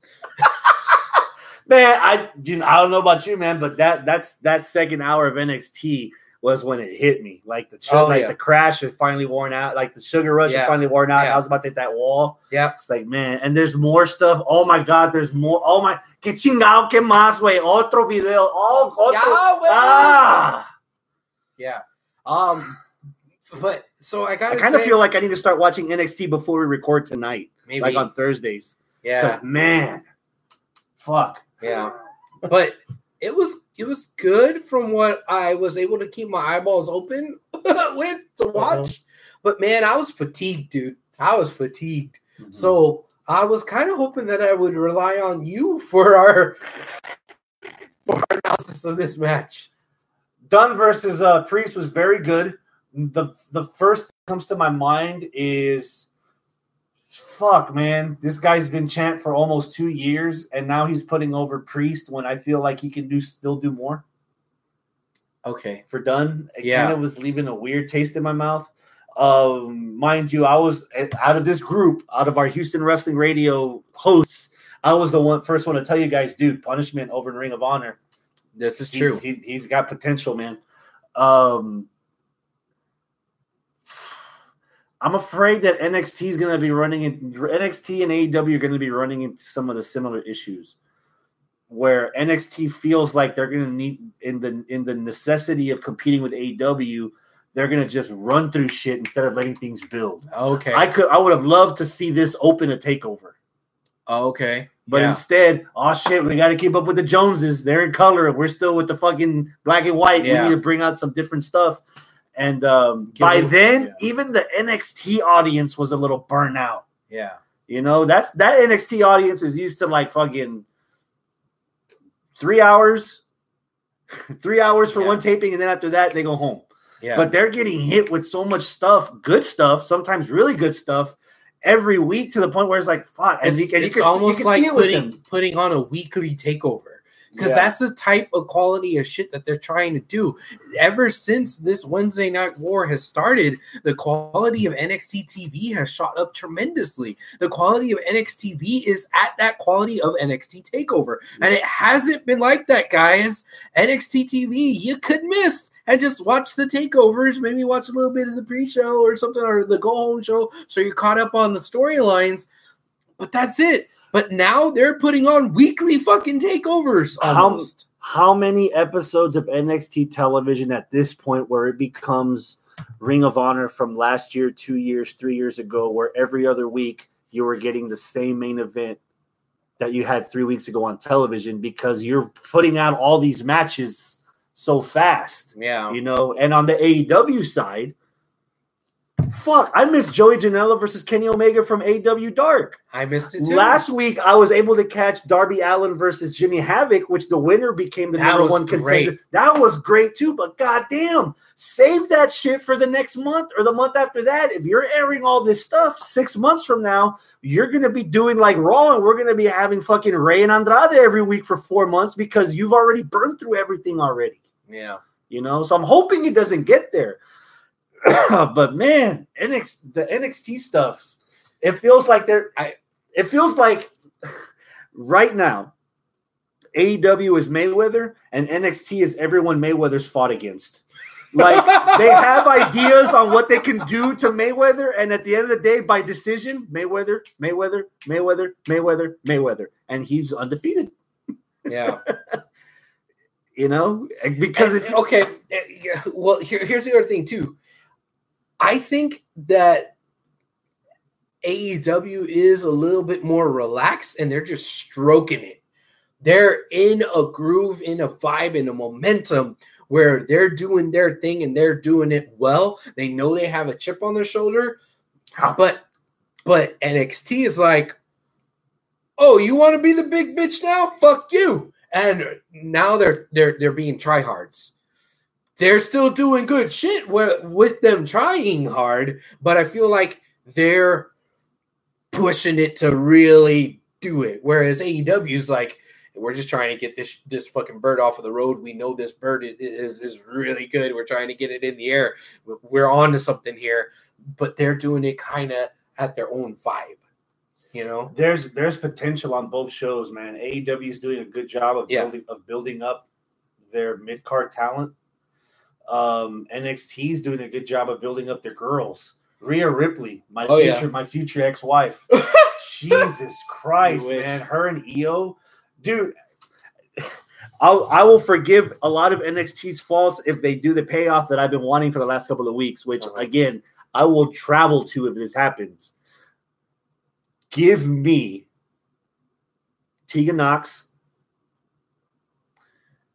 Man, I dude, I don't know about you, man, but that that's that second hour of N X T was when it hit me. Like the Oh, like yeah. the crash had finally worn out, like the sugar rush Yeah. had finally worn out. Yeah. I was about to hit that wall. Yep. It's like, man, and there's more stuff. Oh my god, there's more. Oh my, que chingado, que más, güey. Otro video. Oh, otro. Yeah, güey. ah. Yeah. Um, but so I I gotta kind of say- feel like I need to start watching N X T before we record tonight, maybe like on Thursdays. yeah. Because man, fuck. Yeah, but it was it was good from what I was able to keep my eyeballs open with to watch. Uh-huh. But man, I was fatigued, dude. I was fatigued. Mm-hmm. So I was kind of hoping that I would rely on you for our for our analysis of this match. Dunn versus uh, Priest was very good. The the first that comes to my mind is, fuck, man, this guy's been champ for almost two years, and now he's putting over Priest when I feel like he can do still do more. Okay. For Dunn, it yeah. kind of was leaving a weird taste in my mouth. Um, mind you, I was out of this group, out of our Houston Wrestling Radio hosts, I was the one first one to tell you guys, dude, Punishment over in Ring of Honor. This is true. He, he, he's got potential, man. Um, I'm afraid that N X T is going to be running in N X T and A E W are going to be running into some of the similar issues, where N X T feels like they're going to need in the in the necessity of competing with A E W. They're gonna just run through shit instead of letting things build. Okay, I could, I would have loved to see this open a takeover. Okay, but yeah. instead, oh shit, we got to keep up with the Joneses. They're in color. We're still with the fucking black and white. Yeah. We need to bring out some different stuff. And um, by them, then, yeah. even the N X T audience was a little burnt out. Yeah, you know that's that N X T audience is used to like fucking three hours, three hours for yeah. one taping, and then after that they go home. Yeah. But they're getting hit with so much stuff, good stuff, sometimes really good stuff, every week to the point where it's like, fuck. And it's, you, and it's you can, almost you can like see it putting, putting on a weekly takeover. Because yeah. that's the type of quality of shit that they're trying to do. Ever since this Wednesday Night War has started, the quality of N X T T V has shot up tremendously. The quality of N X T T V is at that quality of N X T TakeOver. And it hasn't been like that, guys. N X T T V, you could miss and just watch the takeovers, maybe watch a little bit of the pre-show or something, or the go-home show, so you're caught up on the storylines. But that's it. But now they're putting on weekly fucking takeovers almost. How, how many episodes of N X T television at this point where it becomes Ring of Honor from last year, two years, three years ago, where every other week you were getting the same main event that you had three weeks ago on television because you're putting out all these matches so fast. Yeah. You know, and on the A E W side, fuck, I missed Joey Janela versus Kenny Omega from A E W Dark. I missed it too. Last week, I was able to catch Darby Allin versus Jimmy Havoc, which the winner became the that number one great. contender. That was great too, but goddamn, save that shit for the next month or the month after that. If you're airing all this stuff six months from now, you're going to be doing like Raw, and we're going to be having fucking Rey and Andrade every week for four months because you've already burned through everything already. Yeah. You know, so I'm hoping it doesn't get there. But man, N X T, the N X T stuff, it feels like they're. I, it feels like right now, A E W is Mayweather and N X T is everyone Mayweather's fought against. Like they have ideas on what they can do to Mayweather, and at the end of the day, by decision, Mayweather, Mayweather, Mayweather, Mayweather, Mayweather, and he's undefeated. Yeah. You know, because and, if okay, well, here, here's the other thing too. I think that A E W is a little bit more relaxed and they're just stroking it. They're in a groove, in a vibe, in a momentum where they're doing their thing and they're doing it well. They know they have a chip on their shoulder, but but N X T is like, oh, you want to be the big bitch now? Fuck you. And now they're they're they're being tryhards. They're still doing good shit with, with them trying hard, but I feel like they're pushing it to really do it. Whereas A E W is like, we're just trying to get this this fucking bird off of the road. We know this bird is, is really good. We're trying to get it in the air. We're on to something here, but they're doing it kind of at their own vibe. You know, there's there's potential on both shows, man. A E W is doing a good job of yeah. building of building up their mid card talent. Um, N X T is doing a good job of building up their girls. Rhea Ripley, my oh, future, yeah. my future ex-wife. Jesus Christ, man! Her and Io, dude. I'll I will forgive a lot of N X T's faults if they do the payoff that I've been wanting for the last couple of weeks. Which uh-huh. again, I will travel to if this happens. Give me Tegan Nox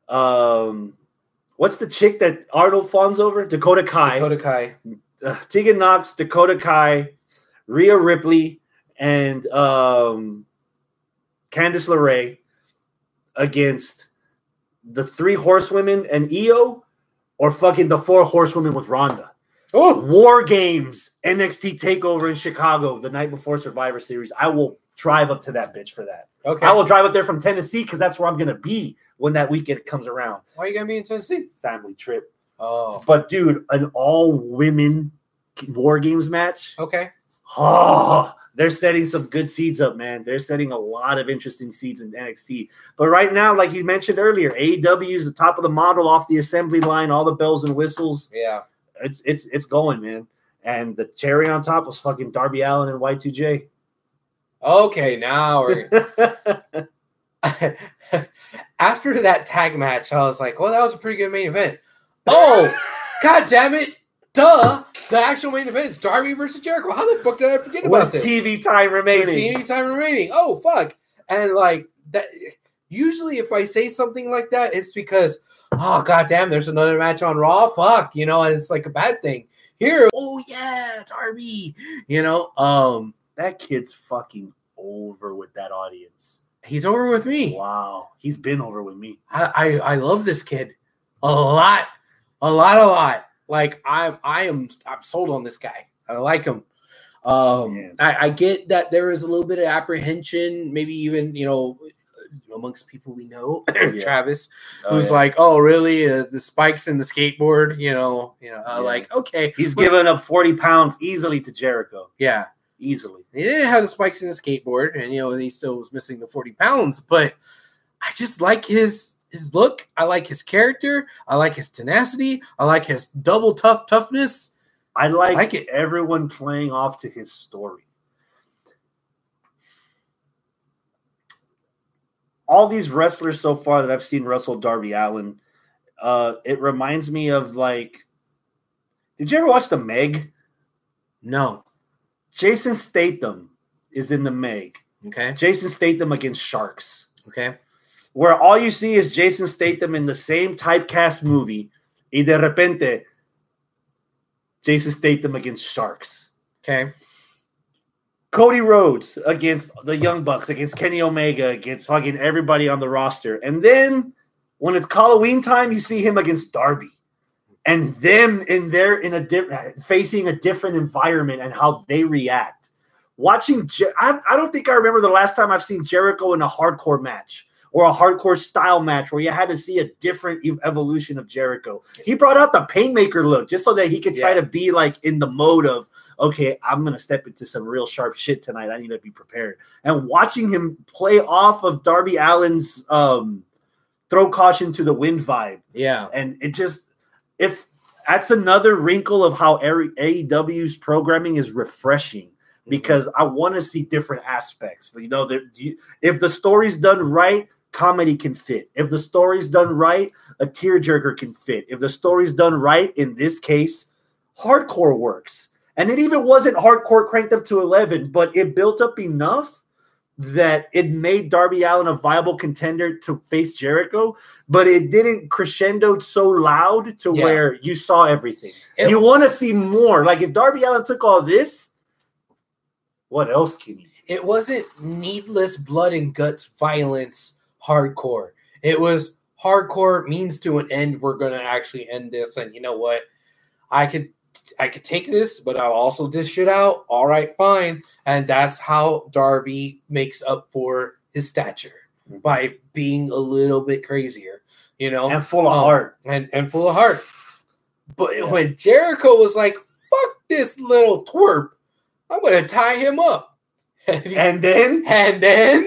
Um, what's the chick that Arnold fawns over? Dakota Kai. Dakota Kai. Uh, Tegan Knox, Dakota Kai, Rhea Ripley, and um, Candice LeRae against the three horsewomen and Io, or fucking the four horsewomen with Ronda. Oh, War Games, N X T TakeOver in Chicago the night before Survivor Series. I will drive up to that bitch for that. okay. I will drive up there from Tennessee because that's where I'm going to be when that weekend comes around. Why you got me in Tennessee? Family trip. Oh, But, dude, an all-women War Games match. okay. Oh, they're setting some good seeds up, man. They're setting a lot of interesting seeds in N X T. But right now, like you mentioned earlier, A E W is the top of the model off the assembly line, all the bells and whistles. Yeah. It's it's it's going, man. And the cherry on top was fucking Darby Allin and Y two J. Okay, now we're after that tag match, I was like, well, that was a pretty good main event. Oh, god damn it. Duh. The actual main event is Darby versus Jericho. How the fuck did I forget about With this? T V time remaining. With T V time remaining. Oh, fuck. And like that usually if I say something like that, it's because, oh god damn, there's another match on Raw. Fuck, you know, and it's like a bad thing. Here, oh yeah, Darby. You know, um, That kid's fucking over with that audience. he's over with me. Wow. He's been over with me. I, I, I love this kid a lot, a lot, a lot. Like I, I am, I'm sold on this guy. I like him. Um, I, I get that there is a little bit of apprehension, maybe even you know, amongst people we know, Yeah. Travis, Oh, who's yeah. like, oh really, uh, the spikes in the skateboard, you know, you know, uh, Yeah. like okay, He's but- given up forty pounds easily to Jericho. yeah. Easily. He didn't have the spikes in the skateboard, and you know, he still was missing the forty pounds. But I just like his his look. I like his character. I like his tenacity. I like his double tough toughness. I like, Like it. everyone playing off to his story. All these wrestlers so far that I've seen wrestle Darby Allin, uh, it reminds me of like, did you ever watch the Meg? No, Jason Statham is in the Meg. okay, Jason Statham against Sharks, okay, where all you see is Jason Statham in the same typecast movie, y de repente, Jason Statham against Sharks. okay. Cody Rhodes against the Young Bucks, against Kenny Omega, against fucking everybody on the roster. And then when it's Halloween time, you see him against Darby. And them in there in a different facing a different environment and how they react. Watching Jer- I, I don't think I remember the last time I've seen Jericho in a hardcore match or a hardcore style match where you had to see a different ev- evolution of Jericho. He brought out the Painmaker look just so that he could try Yeah. to be like in the mode of, okay, I'm going to step into some real sharp shit tonight. I need to be prepared. And watching him play off of Darby Allin's um, throw caution to the wind vibe. Yeah, And it just, if that's another wrinkle of how A E W's programming is refreshing, because I want to see different aspects. You know, that if the story's done right, comedy can fit. If the story's done right, a tearjerker can fit. If the story's done right, in this case, hardcore works. And it even wasn't hardcore cranked up to eleven, but it built up enough that it made Darby Allin a viable contender to face Jericho, but it didn't crescendo so loud to Yeah. where you saw everything. It- you want to see more. Like if Darby Allin took all this, what else can he do? it wasn't needless blood and guts violence hardcore. It was hardcore means to an end. We're going to actually end this, and you know what? I could I could take this, but I'll also dish it out. All right, fine. And that's how Darby makes up for his stature by being a little bit crazier, you know, And full of Um, heart. and, and full of heart. But when Jericho was like, fuck this little twerp, I'm going to tie him up. And, he- And then and then,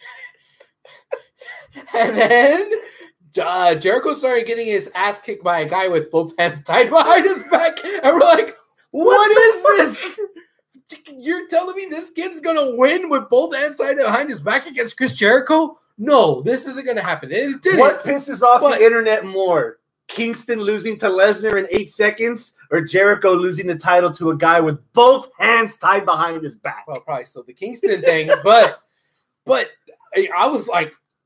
and then, uh, Jericho started getting his ass kicked by a guy with both hands tied behind his back, and we're like, "What is this? You're telling me this kid's gonna win with both hands tied behind his back against Chris Jericho? No, this isn't gonna happen." It didn't. what pisses off But- the internet more? Kingston losing to Lesnar in eight seconds or Jericho losing the title to a guy with both hands tied behind his back? Well, probably still the Kingston thing, but but I- I was like,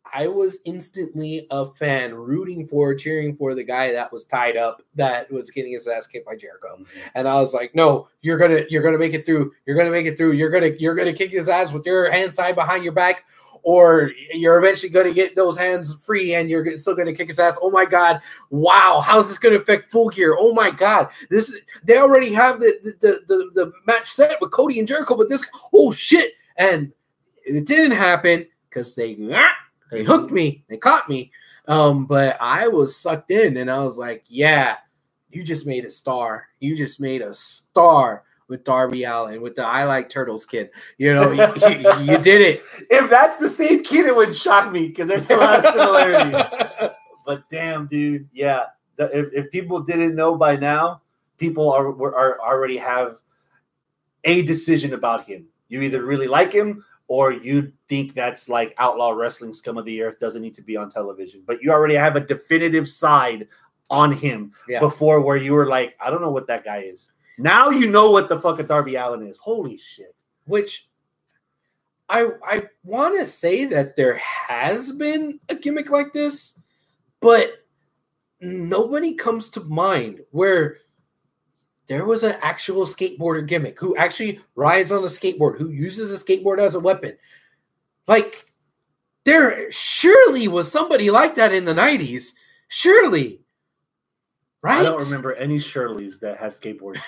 I was instantly a fan, rooting for, cheering for the guy that was tied up, that was getting his ass kicked by Jericho. Mm-hmm. And I was like, no, you're gonna, you're gonna make it through. You're gonna make it through. You're gonna, you're gonna kick his ass with your hands tied behind your back, or you're eventually gonna get those hands free, and you're still gonna kick his ass. Oh my God! Wow, how's this gonna affect Full Gear? Oh my God! This they already have the the the, the match set with Cody and Jericho, but this, oh shit! And it didn't happen because they. They hooked me. They caught me. Um, but I was sucked in, and I was like, yeah, you just made a star. You just made a star with Darby Allin, with the I Like Turtles kid. You know, you, you, you did it. If that's the same kid, it would shock me because there's a lot of similarities. But damn, dude. Yeah. The, if, if people didn't know by now, people are, are already have a decision about him. You either really like him, or you think that's like outlaw wrestling, scum of the earth, doesn't need to be on television. But you already have a definitive side on him yeah. before, where you were like, I don't know what that guy is. Now you know what the fuck a Darby Allin is. Holy shit. Which I I want to say that there has been a gimmick like this, but nobody comes to mind where there was an actual skateboarder gimmick who actually rides on a skateboard, who uses a skateboard as a weapon. Like, there surely was somebody like that in the nineties. Surely. Right? I don't remember any Shirleys that have skateboards.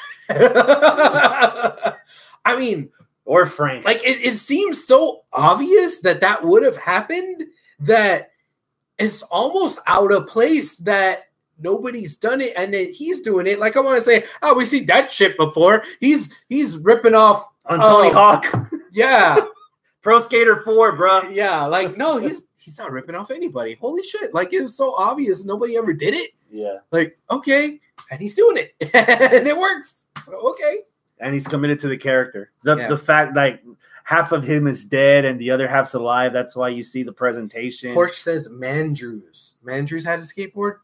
I mean, or Frank. Like, it, it seems so obvious that that would have happened that it's almost out of place that nobody's done it, and that he's doing it. Like, I want to say, oh, we see that shit before. He's he's ripping off on Tony uh, Hawk. Yeah. Pro Skater four, bro. Yeah, like, no, he's he's not ripping off anybody. Holy shit. Like, it was so obvious nobody ever did it. Yeah. Like, okay. And he's doing it. And it works. So, okay. And he's committed to the character. The yeah. the fact, like, half of him is dead and the other half's alive. That's why you see the presentation. Porch says Mandrews. Mandrews had a skateboard?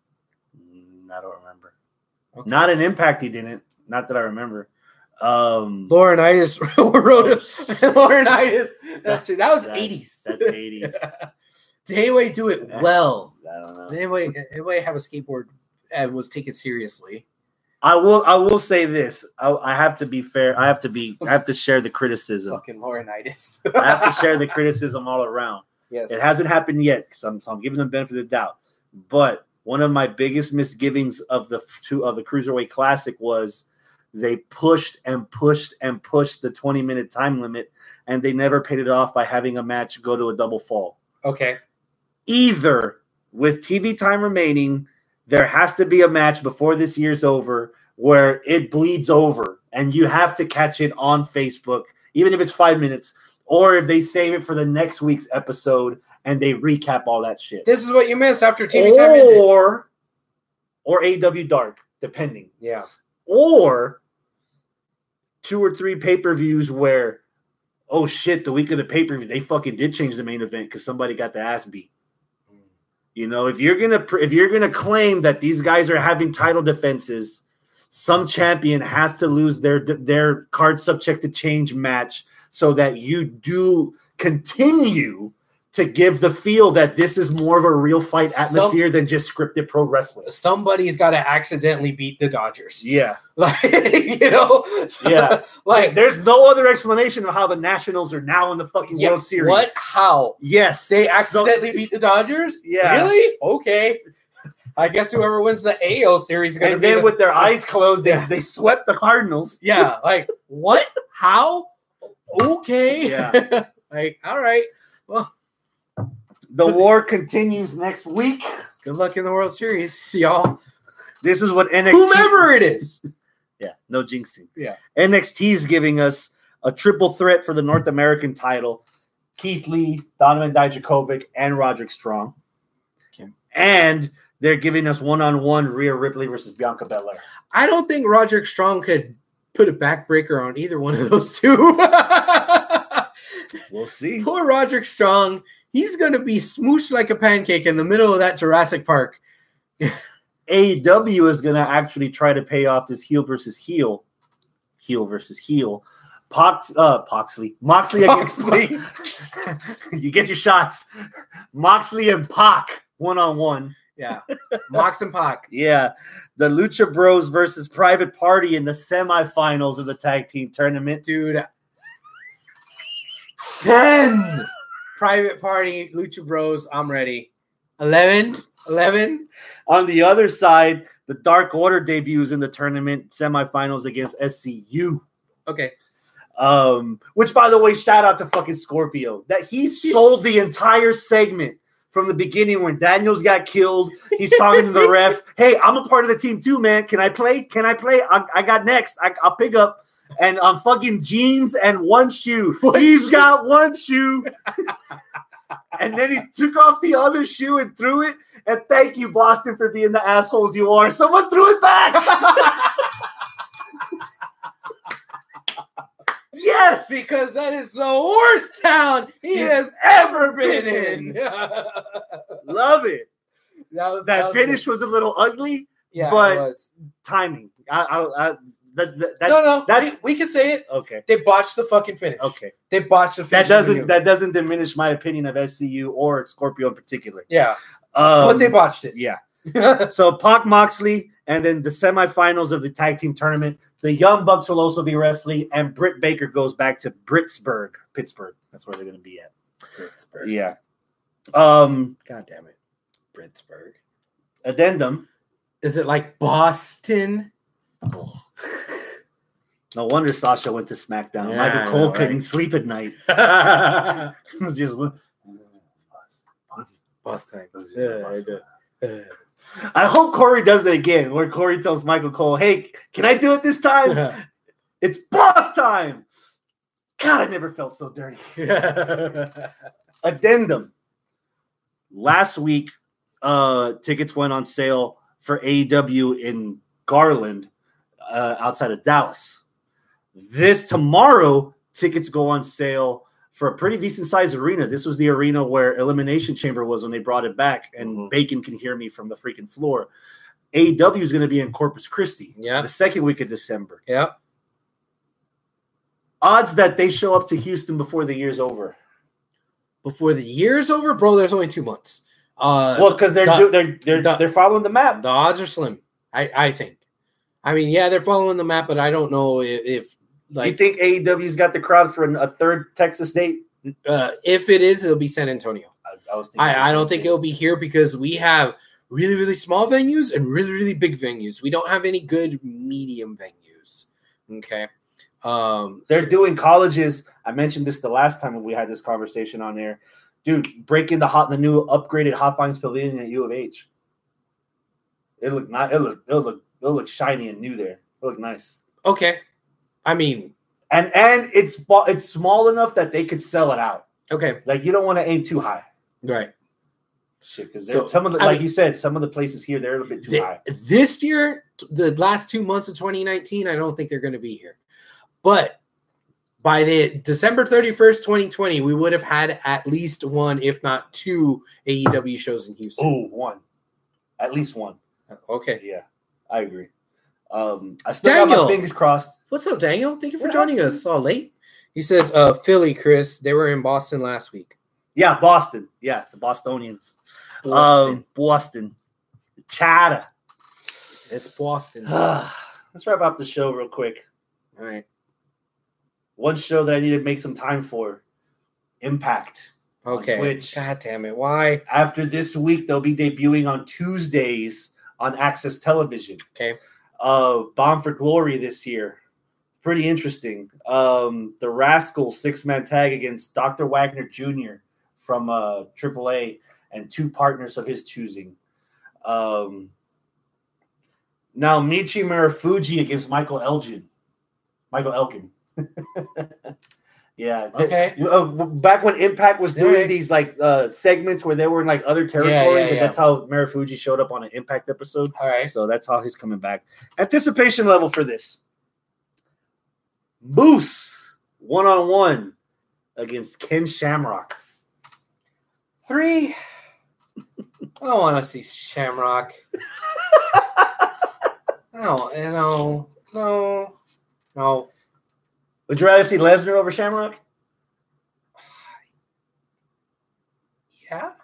I don't remember. Okay. Not an Impact he didn't. Not that I remember. Um, Laurinaitis wrote it. Oh, Laurinaitis. That's true. That was that's, eighties. That's eighties. Did anybody do it well? I don't know. Did anybody, anybody have a skateboard and was taken seriously? I will. I will say this. I, I have to be fair. I have to be. I have to share the criticism. Fucking Laurinaitis. I have to share the criticism all around. Yes. It hasn't happened yet, because I'm, so I'm giving them the benefit of the doubt. But one of my biggest misgivings of the two of the Cruiserweight Classic was they pushed and pushed and pushed the twenty minute time limit, and they never paid it off by having a match go to a double fall. Okay. Either with T V time remaining, there has to be a match before this year's over where it bleeds over and you have to catch it on Facebook, even if it's five minutes, or if they save it for the next week's episode and they recap all that shit. This is what you miss after T V time or, ended. Or, or A E W Dark, depending. Yeah. Or two or three pay-per-views where, oh shit, the week of the pay-per-view, they fucking did change the main event because somebody got the ass beat. You know, if you're gonna if you're gonna claim that these guys are having title defenses, some champion has to lose their their card subject to change match so that you do continue to give the feel that this is more of a real fight atmosphere some, than just scripted pro wrestling. Somebody's got to accidentally beat the Dodgers. Yeah. Like, you know? So, yeah. Like, there's no other explanation of how the Nationals are now in the fucking yeah, World Series. What? How? Yes. They accidentally so, beat the Dodgers? Yeah. Really? Okay. I guess whoever wins the A O series is going to be. And then the, with their eyes closed, they, they swept the Cardinals. Yeah. Like, what? How? Okay. Yeah. Like, all right. Well, the war continues next week. Good luck in the World Series, y'all. This is what N X T... Whomever it is. Yeah, no jinxing. Yeah. N X T is giving us a triple threat for the North American title. Keith Lee, Donovan Dijakovic, and Roderick Strong. Okay. And they're giving us one-on-one Rhea Ripley versus Bianca Belair. I don't think Roderick Strong could put a backbreaker on either one of those two. We'll see. Poor Roderick Strong. He's going to be smooshed like a pancake in the middle of that Jurassic Park. A E W is going to actually try to pay off this heel versus heel, heel versus heel, Pox, uh, Poxley. Moxley against Moxley. You get your shots. Moxley and Pac one-on-one. Yeah. Mox and Pac. Yeah. The Lucha Bros versus Private Party in the semifinals of the tag team tournament. Dude. ten. Private Party, Lucha Bros. I'm ready. eleven. eleven. On the other side, the Dark Order debuts in the tournament semifinals against S C U. Okay. Um, which, by the way, shout out to fucking Scorpio. That he sold the entire segment from the beginning when Daniels got killed. He's talking to the ref. Hey, I'm a part of the team too, man. Can I play? Can I play? I, I got next. I, I'll pick up. And I'm fucking jeans and one shoe. One He's shoe. got one shoe. And then he took off the other shoe and threw it. And thank you, Boston, for being the assholes you are. Someone threw it back. Yes, Because that is the worst town he has ever been in. love it. That was That was finish good. was a little ugly. Yeah, but- it was. Timing. I, I, I that, that, that's, no, no, that's we, we can say it. okay. They botched the fucking finish. Okay, They botched the finish. that doesn't that doesn't diminish my opinion of S C U or Scorpio in particular. Yeah, Um, but they botched it. yeah. So Pac Moxley, and then the semifinals of the tag team tournament. The Young Bucks will also be wrestling, and Britt Baker goes back to Britsburg, Pittsburgh. That's where they're going to be at. Pittsburgh. Yeah. Um. God damn it. Pittsburgh. Addendum. Is it like Boston? No wonder Sasha went to SmackDown. Yeah, Michael I Cole know, couldn't right? sleep at night. Boston. It was just Yeah, I do. Yeah. I hope Corey does it again, where Corey tells Michael Cole, "Hey, can I do it this time? It's boss time." God, I never felt so dirty. Addendum. Last week, uh, tickets went on sale for A E W in Garland, uh, outside of Dallas. This tomorrow, tickets go on sale for a pretty decent sized arena. This was the arena where Elimination Chamber was when they brought it back, and Mhm. Bacon can hear me from the freaking floor. A E W is going to be in Corpus Christi, Yeah. the second week of December. Yeah. Odds that they show up to Houston before the year's over. Before the year's over, bro, there's only two months. Uh, Well, because they're the- do, they're they're the- they're following the map. the odds are slim. I, I think. I mean, yeah, they're following the map, but I don't know if, if you like think A E W's got the crowd for an, a third Texas date? uh, if it is, it'll be San Antonio. I, I was thinking the I, I same don't think thing. it'll be here because we have really, really small venues and really, really big venues. We don't have any good medium venues. Okay. Um, They're doing colleges. I mentioned this the last time when we had this conversation on air. Dude, breaking the hot the new upgraded Hot Finds Pavilion at U of H. It looked not it look it look it look shiny and new there. It looked nice. okay. I mean, And and it's sma- it's small enough that they could sell it out. okay. Like you don't want to aim too high. Right. Shit, because So, some of the I like mean- you said, some of the places here they're a little bit too Th- high. This year, the last two months of twenty nineteen, I don't think they're going to be here. But by the December thirty-first, twenty twenty, we would have had at least one, if not two, A E W shows in Houston. Oh, one. At least one. Okay. Yeah, I agree. Um, I still got Daniel. my fingers crossed. What's up, Daniel? Thank you for Yeah. joining us so late. He says, uh, Philly, Chris, they were in Boston last week. Yeah, Boston. Yeah, the Bostonians. Boston. Um, Boston. Chatter. It's Boston. Let's wrap up the show real quick. All right. One show that I need to make some time for. Impact. on Okay. Twitch. God damn it. Why? After this week, they'll be debuting on Tuesdays on Access Television. Okay. Uh, Bomb for Glory this year. Pretty interesting. Um, the Rascals six-man tag against Doctor Wagner Junior from uh, triple A and two partners of his choosing. Um, now Michi Marufuji against Michael Elgin. Michael Elkin. Yeah. Okay. Uh, back when Impact was doing Alright. these like uh, segments where they were in like other territories, and yeah. that's how Marufuji showed up on an Impact episode. All right. So that's how he's coming back. Anticipation level for this. Moose one on one against Ken Shamrock. Three. I don't want to see Shamrock. I don't, you know, no, no. Would you rather see Lesnar over Shamrock? Yeah.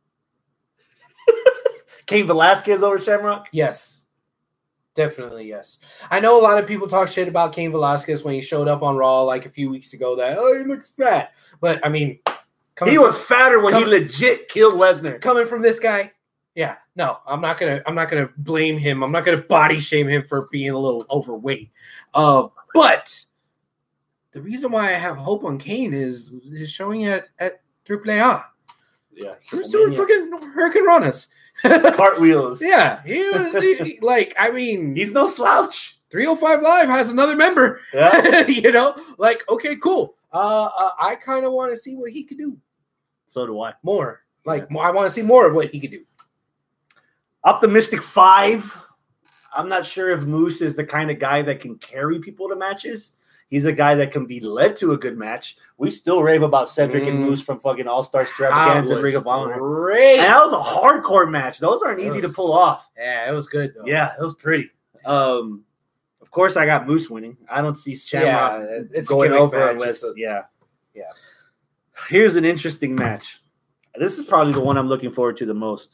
Cain Velasquez over Shamrock? Yes. Definitely yes. I know a lot of people talk shit about Cain Velasquez when he showed up on Raw like a few weeks ago that, oh, he looks fat. But, I mean. He from, was fatter when coming, he legit killed Lesnar. Coming from this guy, yeah. No, I'm not going to I'm not gonna blame him. I'm not going to body shame him for being a little overweight. Uh, but the reason why I have hope on Cain is, is showing it at Triple A. Yeah. He was doing fucking Hurricane Ranas. Cartwheels. Yeah. He was he, like, I mean, he's no slouch. three oh five Live has another member. Yeah. You know, like, okay, cool. Uh, uh I kind of want to see what he could do. So do I. More. Like, yeah. more, I want to see more of what he could do. Optimistic five. I'm not sure if Moose is the kind of guy that can carry people to matches. He's a guy that can be led to a good match. We still rave about Cedric mm. and Moose from fucking All-Star Extravaganza and Ring of Honor. Great. And that was a hardcore match. Those aren't easy was, to pull off. Yeah, it was good, though. Yeah, it was pretty. Um, of course, I got Moose winning. I don't see Shamrock yeah, it's going over match. unless, a, yeah. Yeah. Here's an interesting match. This is probably the one I'm looking forward to the most.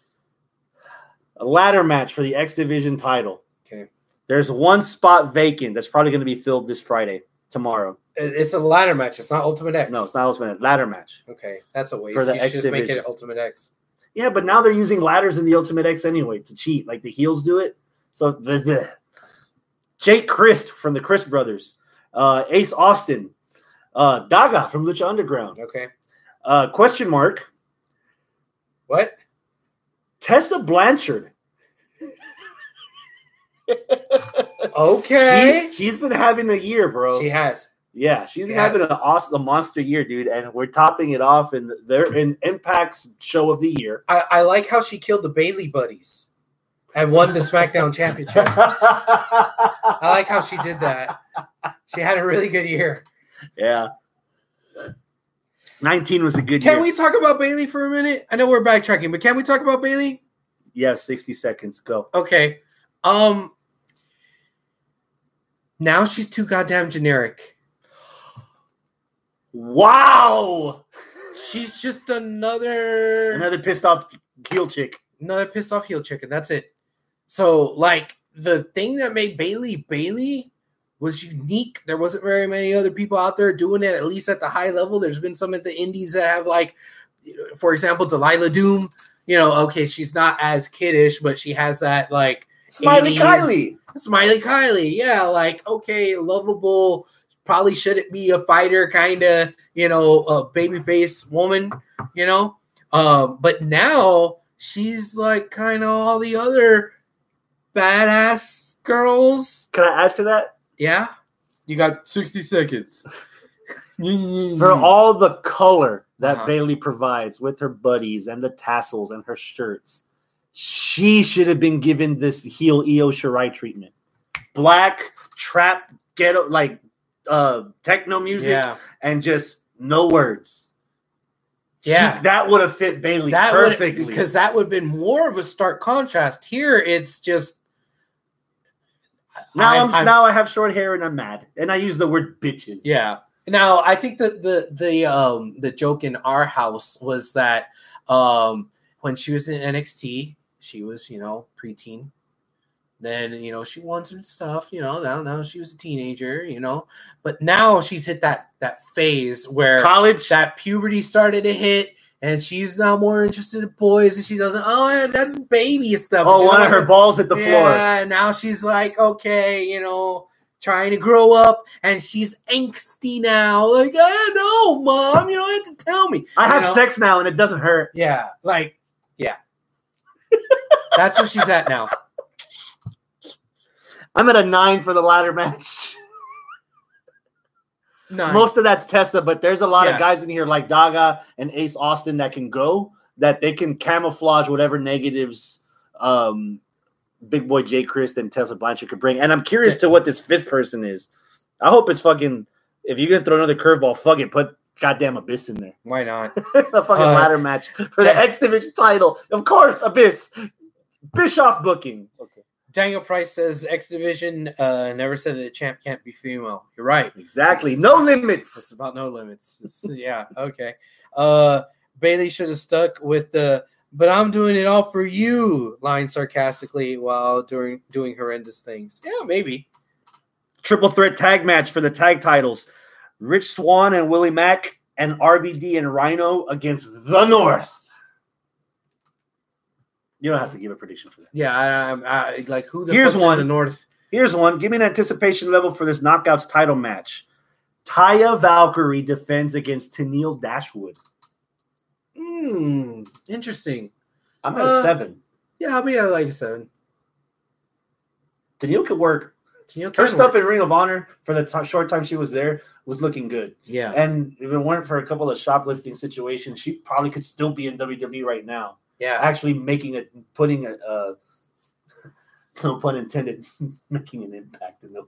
A ladder match for the X Division title. Okay. There's one spot vacant that's probably going to be filled this Friday, tomorrow. It's a ladder match. It's not Ultimate X. No, it's not Ultimate Ladder match. Okay, that's a waste. For the you X should just Division. make it Ultimate X. Yeah, but now they're using ladders in the Ultimate X anyway to cheat. Like the heels do it. So the, the Jake Christ from the Christ Brothers, uh, Ace Austin, uh, Daga from Lucha Underground. Okay. Uh, question mark. What? Tessa Blanchard. Okay. She's, she's been having a year, bro. She has. Yeah, she's she been has. having an awesome, a monster year, dude. And we're topping it off in they're in Impact's show of the year. I, I like how she killed the Bailey buddies and won the SmackDown Championship. I like how she did that. She had a really good year. Yeah. nineteen was a good can year. Can we talk about Bailey for a minute? I know we're backtracking, but can we talk about Bailey? Yeah, sixty seconds. Go. Okay. Um. Now she's too goddamn generic. Wow. She's just another... Another pissed off heel chick. Another pissed off heel chick, and that's it. So, like, the thing that made Bailey Bailey was unique. There wasn't very many other people out there doing it, at least at the high level. There's been some at the indies that have, like, for example, Delilah Doom. You know, okay, she's not as kiddish, but she has that, like... Smiley Kylie. Smiley Kylie, yeah, like, okay, lovable, probably shouldn't be a fighter kind of, you know, a babyface woman, you know? Um, but now she's like kind of all the other badass girls. Can I add to that? Yeah? You got sixty seconds. For all the color that uh-huh. Bailey provides with her buddies and the tassels and her shirts, she should have been given this heel Io Shirai treatment. Black, trap, ghetto, like uh, techno music, yeah. and just no words. Yeah. She, that would have fit Bailey that perfectly. Because that would have been more of a stark contrast. Here, it's just... Now, I'm, I'm, I'm, now I have short hair and I'm mad. And I use the word bitches. Yeah. Now, I think that the the um, the joke in our house was that um, when she was in N X T, she was, you know, preteen. Then, you know, she won some stuff, you know, now now she was a teenager, you know. But now she's hit that that phase where college, that puberty started to hit, and she's now more interested in boys, and she doesn't, oh, that's baby stuff. Oh, one of her balls hit the yeah, floor. Yeah, now she's like, okay, you know, trying to grow up, and she's angsty now. Like, I know, Mom, you don't have to tell me. I you have know? sex now, and it doesn't hurt. Yeah, like, yeah. That's where she's at now. I'm at a nine for the ladder match. Nine. Most of that's Tessa, but there's a lot yeah. of guys in here like Daga and Ace Austin that can go, that they can camouflage whatever negatives um, Big Boy Jay Christ and Tessa Blanchard could bring. And I'm curious to what this fifth person is. I hope it's fucking, if you're going to throw another curveball, fuck it, put goddamn Abyss in there. Why not? A fucking uh, ladder match for the X Division title. Of course, Abyss. Bischoff booking. Okay. Daniel Price says X Division uh, never said that the champ can't be female. You're right. Exactly. No limits. It's about no limits. It's, yeah. Okay. Uh, Bailey should have stuck with the "but I'm doing it all for you" line sarcastically while doing doing horrendous things. Yeah, maybe. Triple threat tag match for the tag titles. Rich Swann and Willie Mack and R V D and Rhino against the North. You don't have to give a prediction for that. Yeah, I, I, I like who the Here's fuck's one. in the North. Here's one. Give me an anticipation level for this Knockouts title match. Taya Valkyrie defends against Tennille Dashwood. Hmm, interesting. I'm at Uh, a seven. Yeah, I'll be at like a seven. Tennille could work. Tennille Her can stuff work. in Ring of Honor for the t- short time she was there was looking good. Yeah. And if it weren't for a couple of shoplifting situations, she probably could still be in W W E right now. Yeah. Actually making it, putting a, uh, no pun intended, making an impact in the.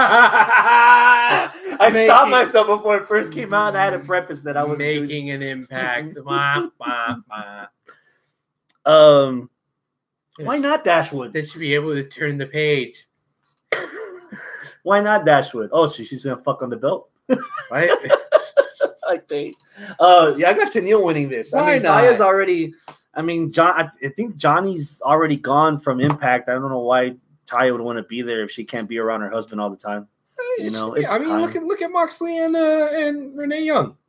I Making- stopped myself before it first came out. And I had to preface that I was making doing- an impact. Wah, wah, wah. Um, why not Dashwood? They should be able to turn the page. Why not Dashwood? Oh, she, she's gonna fuck on the belt. Right? I paid. Uh, yeah, I got Tennille winning this. I Why mean, not? Taya's already. I mean, John. I, I think Johnny's already gone from Impact. I don't know why Taya would want to be there if she can't be around her husband all the time. You know, it's I mean, time. look at look at Moxley and uh, and Renee Young.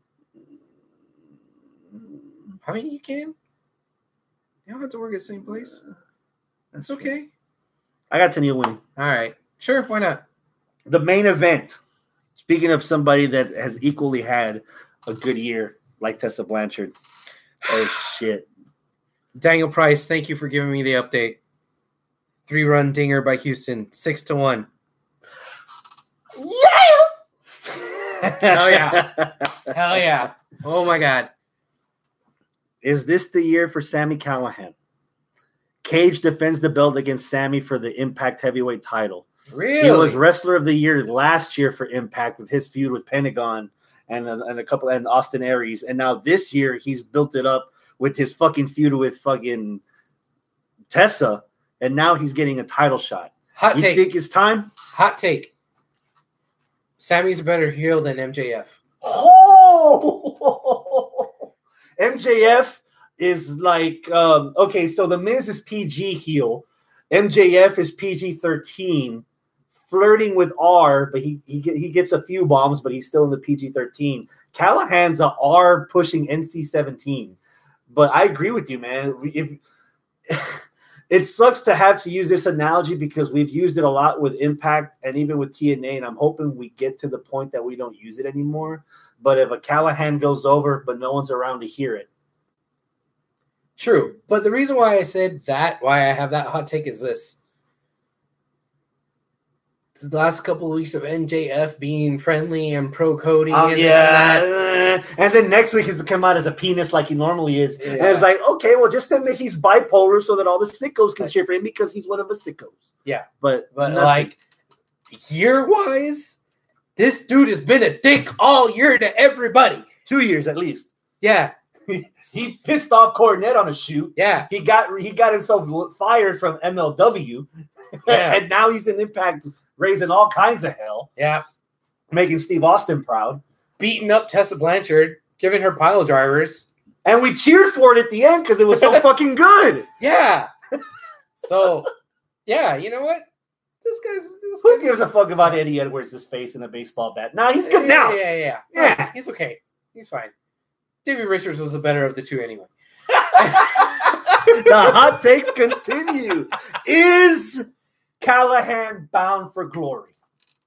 I mean, you can. You don't have to work at the same place. That's okay. I got Tennille winning. All right, sure, why not? The main event. Speaking of somebody that has equally had a good year, like Tessa Blanchard. Oh shit. Daniel Price, thank you for giving me the update. Three run dinger by Houston, six to one. Yeah. Hell yeah. Hell yeah. Oh my God. Is this the year for Sami Callihan? Cage defends the belt against Sami for the Impact Heavyweight title. Really? He was Wrestler of the Year last year for Impact with his feud with Pentagon and a, and a couple and Austin Aries, and now this year he's built it up with his fucking feud with fucking Tessa, and now he's getting a title shot. Hot You take. think it's time? Hot take. Sammy's a better heel than M J F. Oh, M J F is like um, okay. So the Miz is P G heel, M J F is P G thirteen, flirting with R, but he he get, he gets a few bombs, but he's still in the P G thirteen. Callahan's a R pushing N C seventeen, but I agree with you, man. If it sucks to have to use this analogy because we've used it a lot with Impact and even with T N A, and I'm hoping we get to the point that we don't use it anymore. But if a Callahan goes over, but no one's around to hear it. True. But the reason why I said that, why I have that hot take is this. The last couple of weeks of N J F being friendly and pro Cody. Oh, and yeah. this and that. And then next week is to come out as a penis like he normally is. Yeah. And it's like, okay, well, just to make he's bipolar so that all the sickos can cheer for him because he's one of the sickos. Yeah. But, But nothing. like, year-wise, this dude has been a dick all year to everybody. two years at least. Yeah. He pissed off Cornette on a shoot. Yeah. He got he got himself fired from M L W. Yeah. And now he's in Impact raising all kinds of hell, Yeah. making Steve Austin proud. Beating up Tessa Blanchard, giving her pile drivers. And we cheered for it at the end because it was so fucking good. Yeah. So, yeah, you know what? This guy's. This Who guy's gives a fuck about Eddie Edwards' face in a baseball bat? Nah, he's good yeah, now. Yeah, yeah, yeah. Yeah. He's okay. He's fine. Davey Richards was the better of the two anyway. The hot takes continue. Is Callahan bound for glory?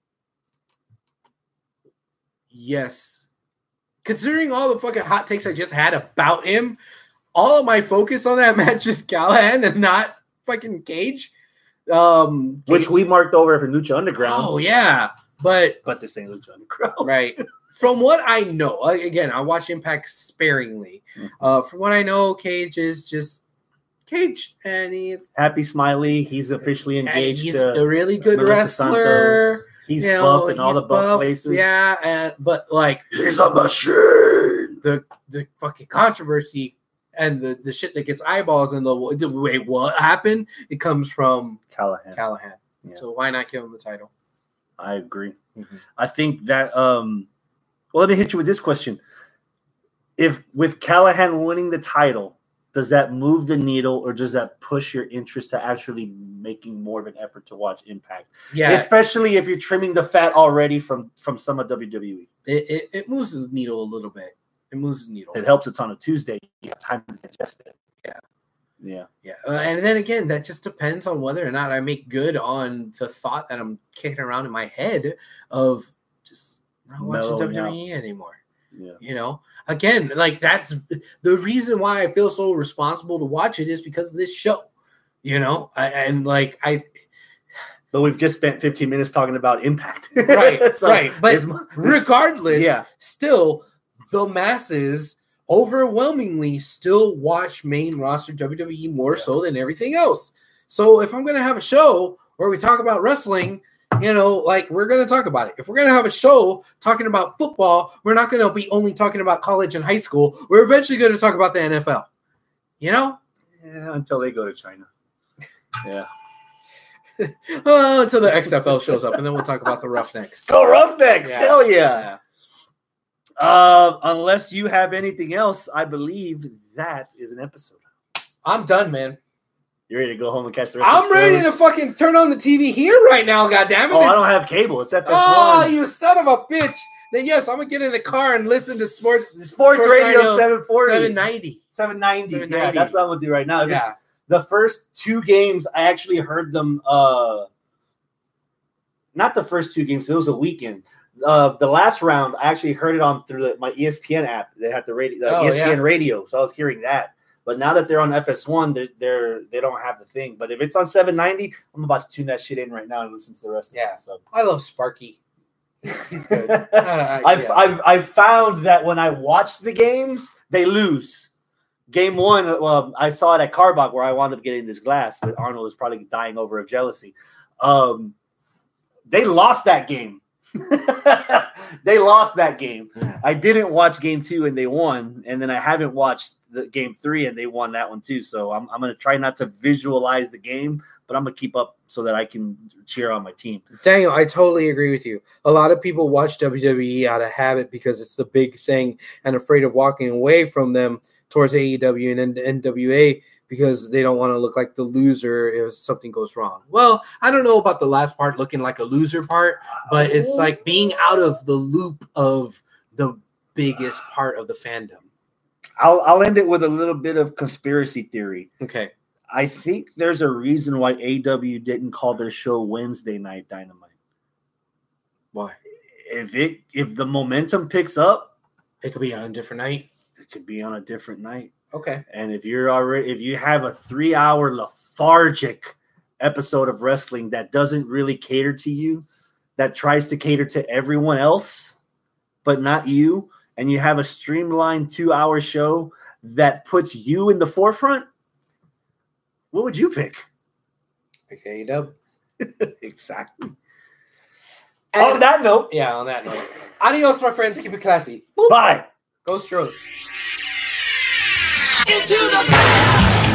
Yes. Considering all the fucking hot takes I just had about him, all of my focus on that match is Callahan and not fucking Cage. Um, Which Cage- we marked over for Lucha Underground. Oh, yeah. But, But this ain't Lucha Underground. right. From what I know, like, again, I watch Impact sparingly. Uh, from what I know, Cage is just Cage, and he's Happy Smiley. He's officially and engaged he's to a really good Melissa wrestler. Santos. He's You know, buff in all he's the buff buff, places. Yeah, and but like He's a machine. the the fucking controversy and the, the shit that gets eyeballs and the, the wait, what happened? It comes from Callahan. Callahan. Yeah. So why not give him the title? I agree. Mm-hmm. I think that. Um, well, let me hit you with this question: If with Callahan winning the title, does that move the needle, or does that push your interest to actually making more of an effort to watch Impact? Yeah, especially if you're trimming the fat already from from some of W W E. It, it, it moves the needle a little bit. It moves the needle. It helps. It's on a Tuesday. You have time to digest it. Yeah. Yeah. Yeah. Uh, and then again, that just depends on whether or not I make good on the thought that I'm kicking around in my head of just not watching Mellowing W W E out. anymore. Yeah. You know, again, like that's the reason why I feel so responsible to watch it is because of this show, you know, I, and like I, but we've just spent fifteen minutes talking about Impact. right, so right. But there's- regardless, yeah. still the masses overwhelmingly still watch main roster W W E more Yeah. so than everything else. So if I'm going to have a show where we talk about wrestling, you know, like we're going to talk about it. If we're going to have a show talking about football, we're not going to be only talking about college and high school. We're eventually going to talk about the N F L, you know? Yeah, until they go to China. Yeah. Well, until the X F L shows up, and then we'll talk about the Roughnecks. Go Roughnecks. Yeah. Hell yeah. Uh, unless you have anything else, I believe that is an episode. I'm done, man. You ready to go home and catch the rest I'm of the ready to shows? fucking turn on the T V here right now, goddammit. Oh, I don't have cable. It's F S one. Oh, you son of a bitch. Then yes, I'm gonna get in the car and listen to sports Sports, Radio Radio seven forty. seven ninety. seven ninety. seven Yeah, ninety. that's what I'm going to do right now. If it's Yeah. the first two games, I actually heard them. Uh, not the first two games. It was a weekend. Uh, the last round, I actually heard it on through the, my E S P N app. They had the radio, the Oh, E S P N yeah. radio, so I was hearing that. But now that they're on F S one, they're, they're they don't have the thing. But if it's on seven ninety, I'm about to tune that shit in right now and listen to the rest of Yeah. it. So I love Sparky. He's good. Uh, I've, yeah. I've I've found that when I watch the games, they lose. Game one, well, I saw it at Carbach where I wound up getting this glass that Arnold is probably dying over of jealousy. Um, they lost that game. They lost that game. I didn't watch game two and they won, and then I haven't watched the game three and they won that one too. So I'm I'm gonna try not to visualize the game, but I'm gonna keep up so that I can cheer on my team. Daniel, I totally agree with you. A lot of people watch W W E out of habit because it's the big thing and afraid of walking away from them towards A E W and N W A because they don't want to look like the loser if something goes wrong. Well, I don't know about the last part looking like a loser part, but it's like being out of the loop of the biggest part of the fandom. I'll I'll end it with a little bit of conspiracy theory. Okay. I think there's a reason why A E W didn't call their show Wednesday Night Dynamite. Why? If it if the momentum picks up, It could be on a different night. it could be on a different night. Okay. And if you're already if you have a three hour lethargic episode of wrestling that doesn't really cater to you, that tries to cater to everyone else, but not you, and you have a streamlined two hour show that puts you in the forefront, what would you pick? Okay, dub. Exactly. On that note, Yeah, on that note. Adios, my friends. Keep it classy. bye. Go Stros. Into the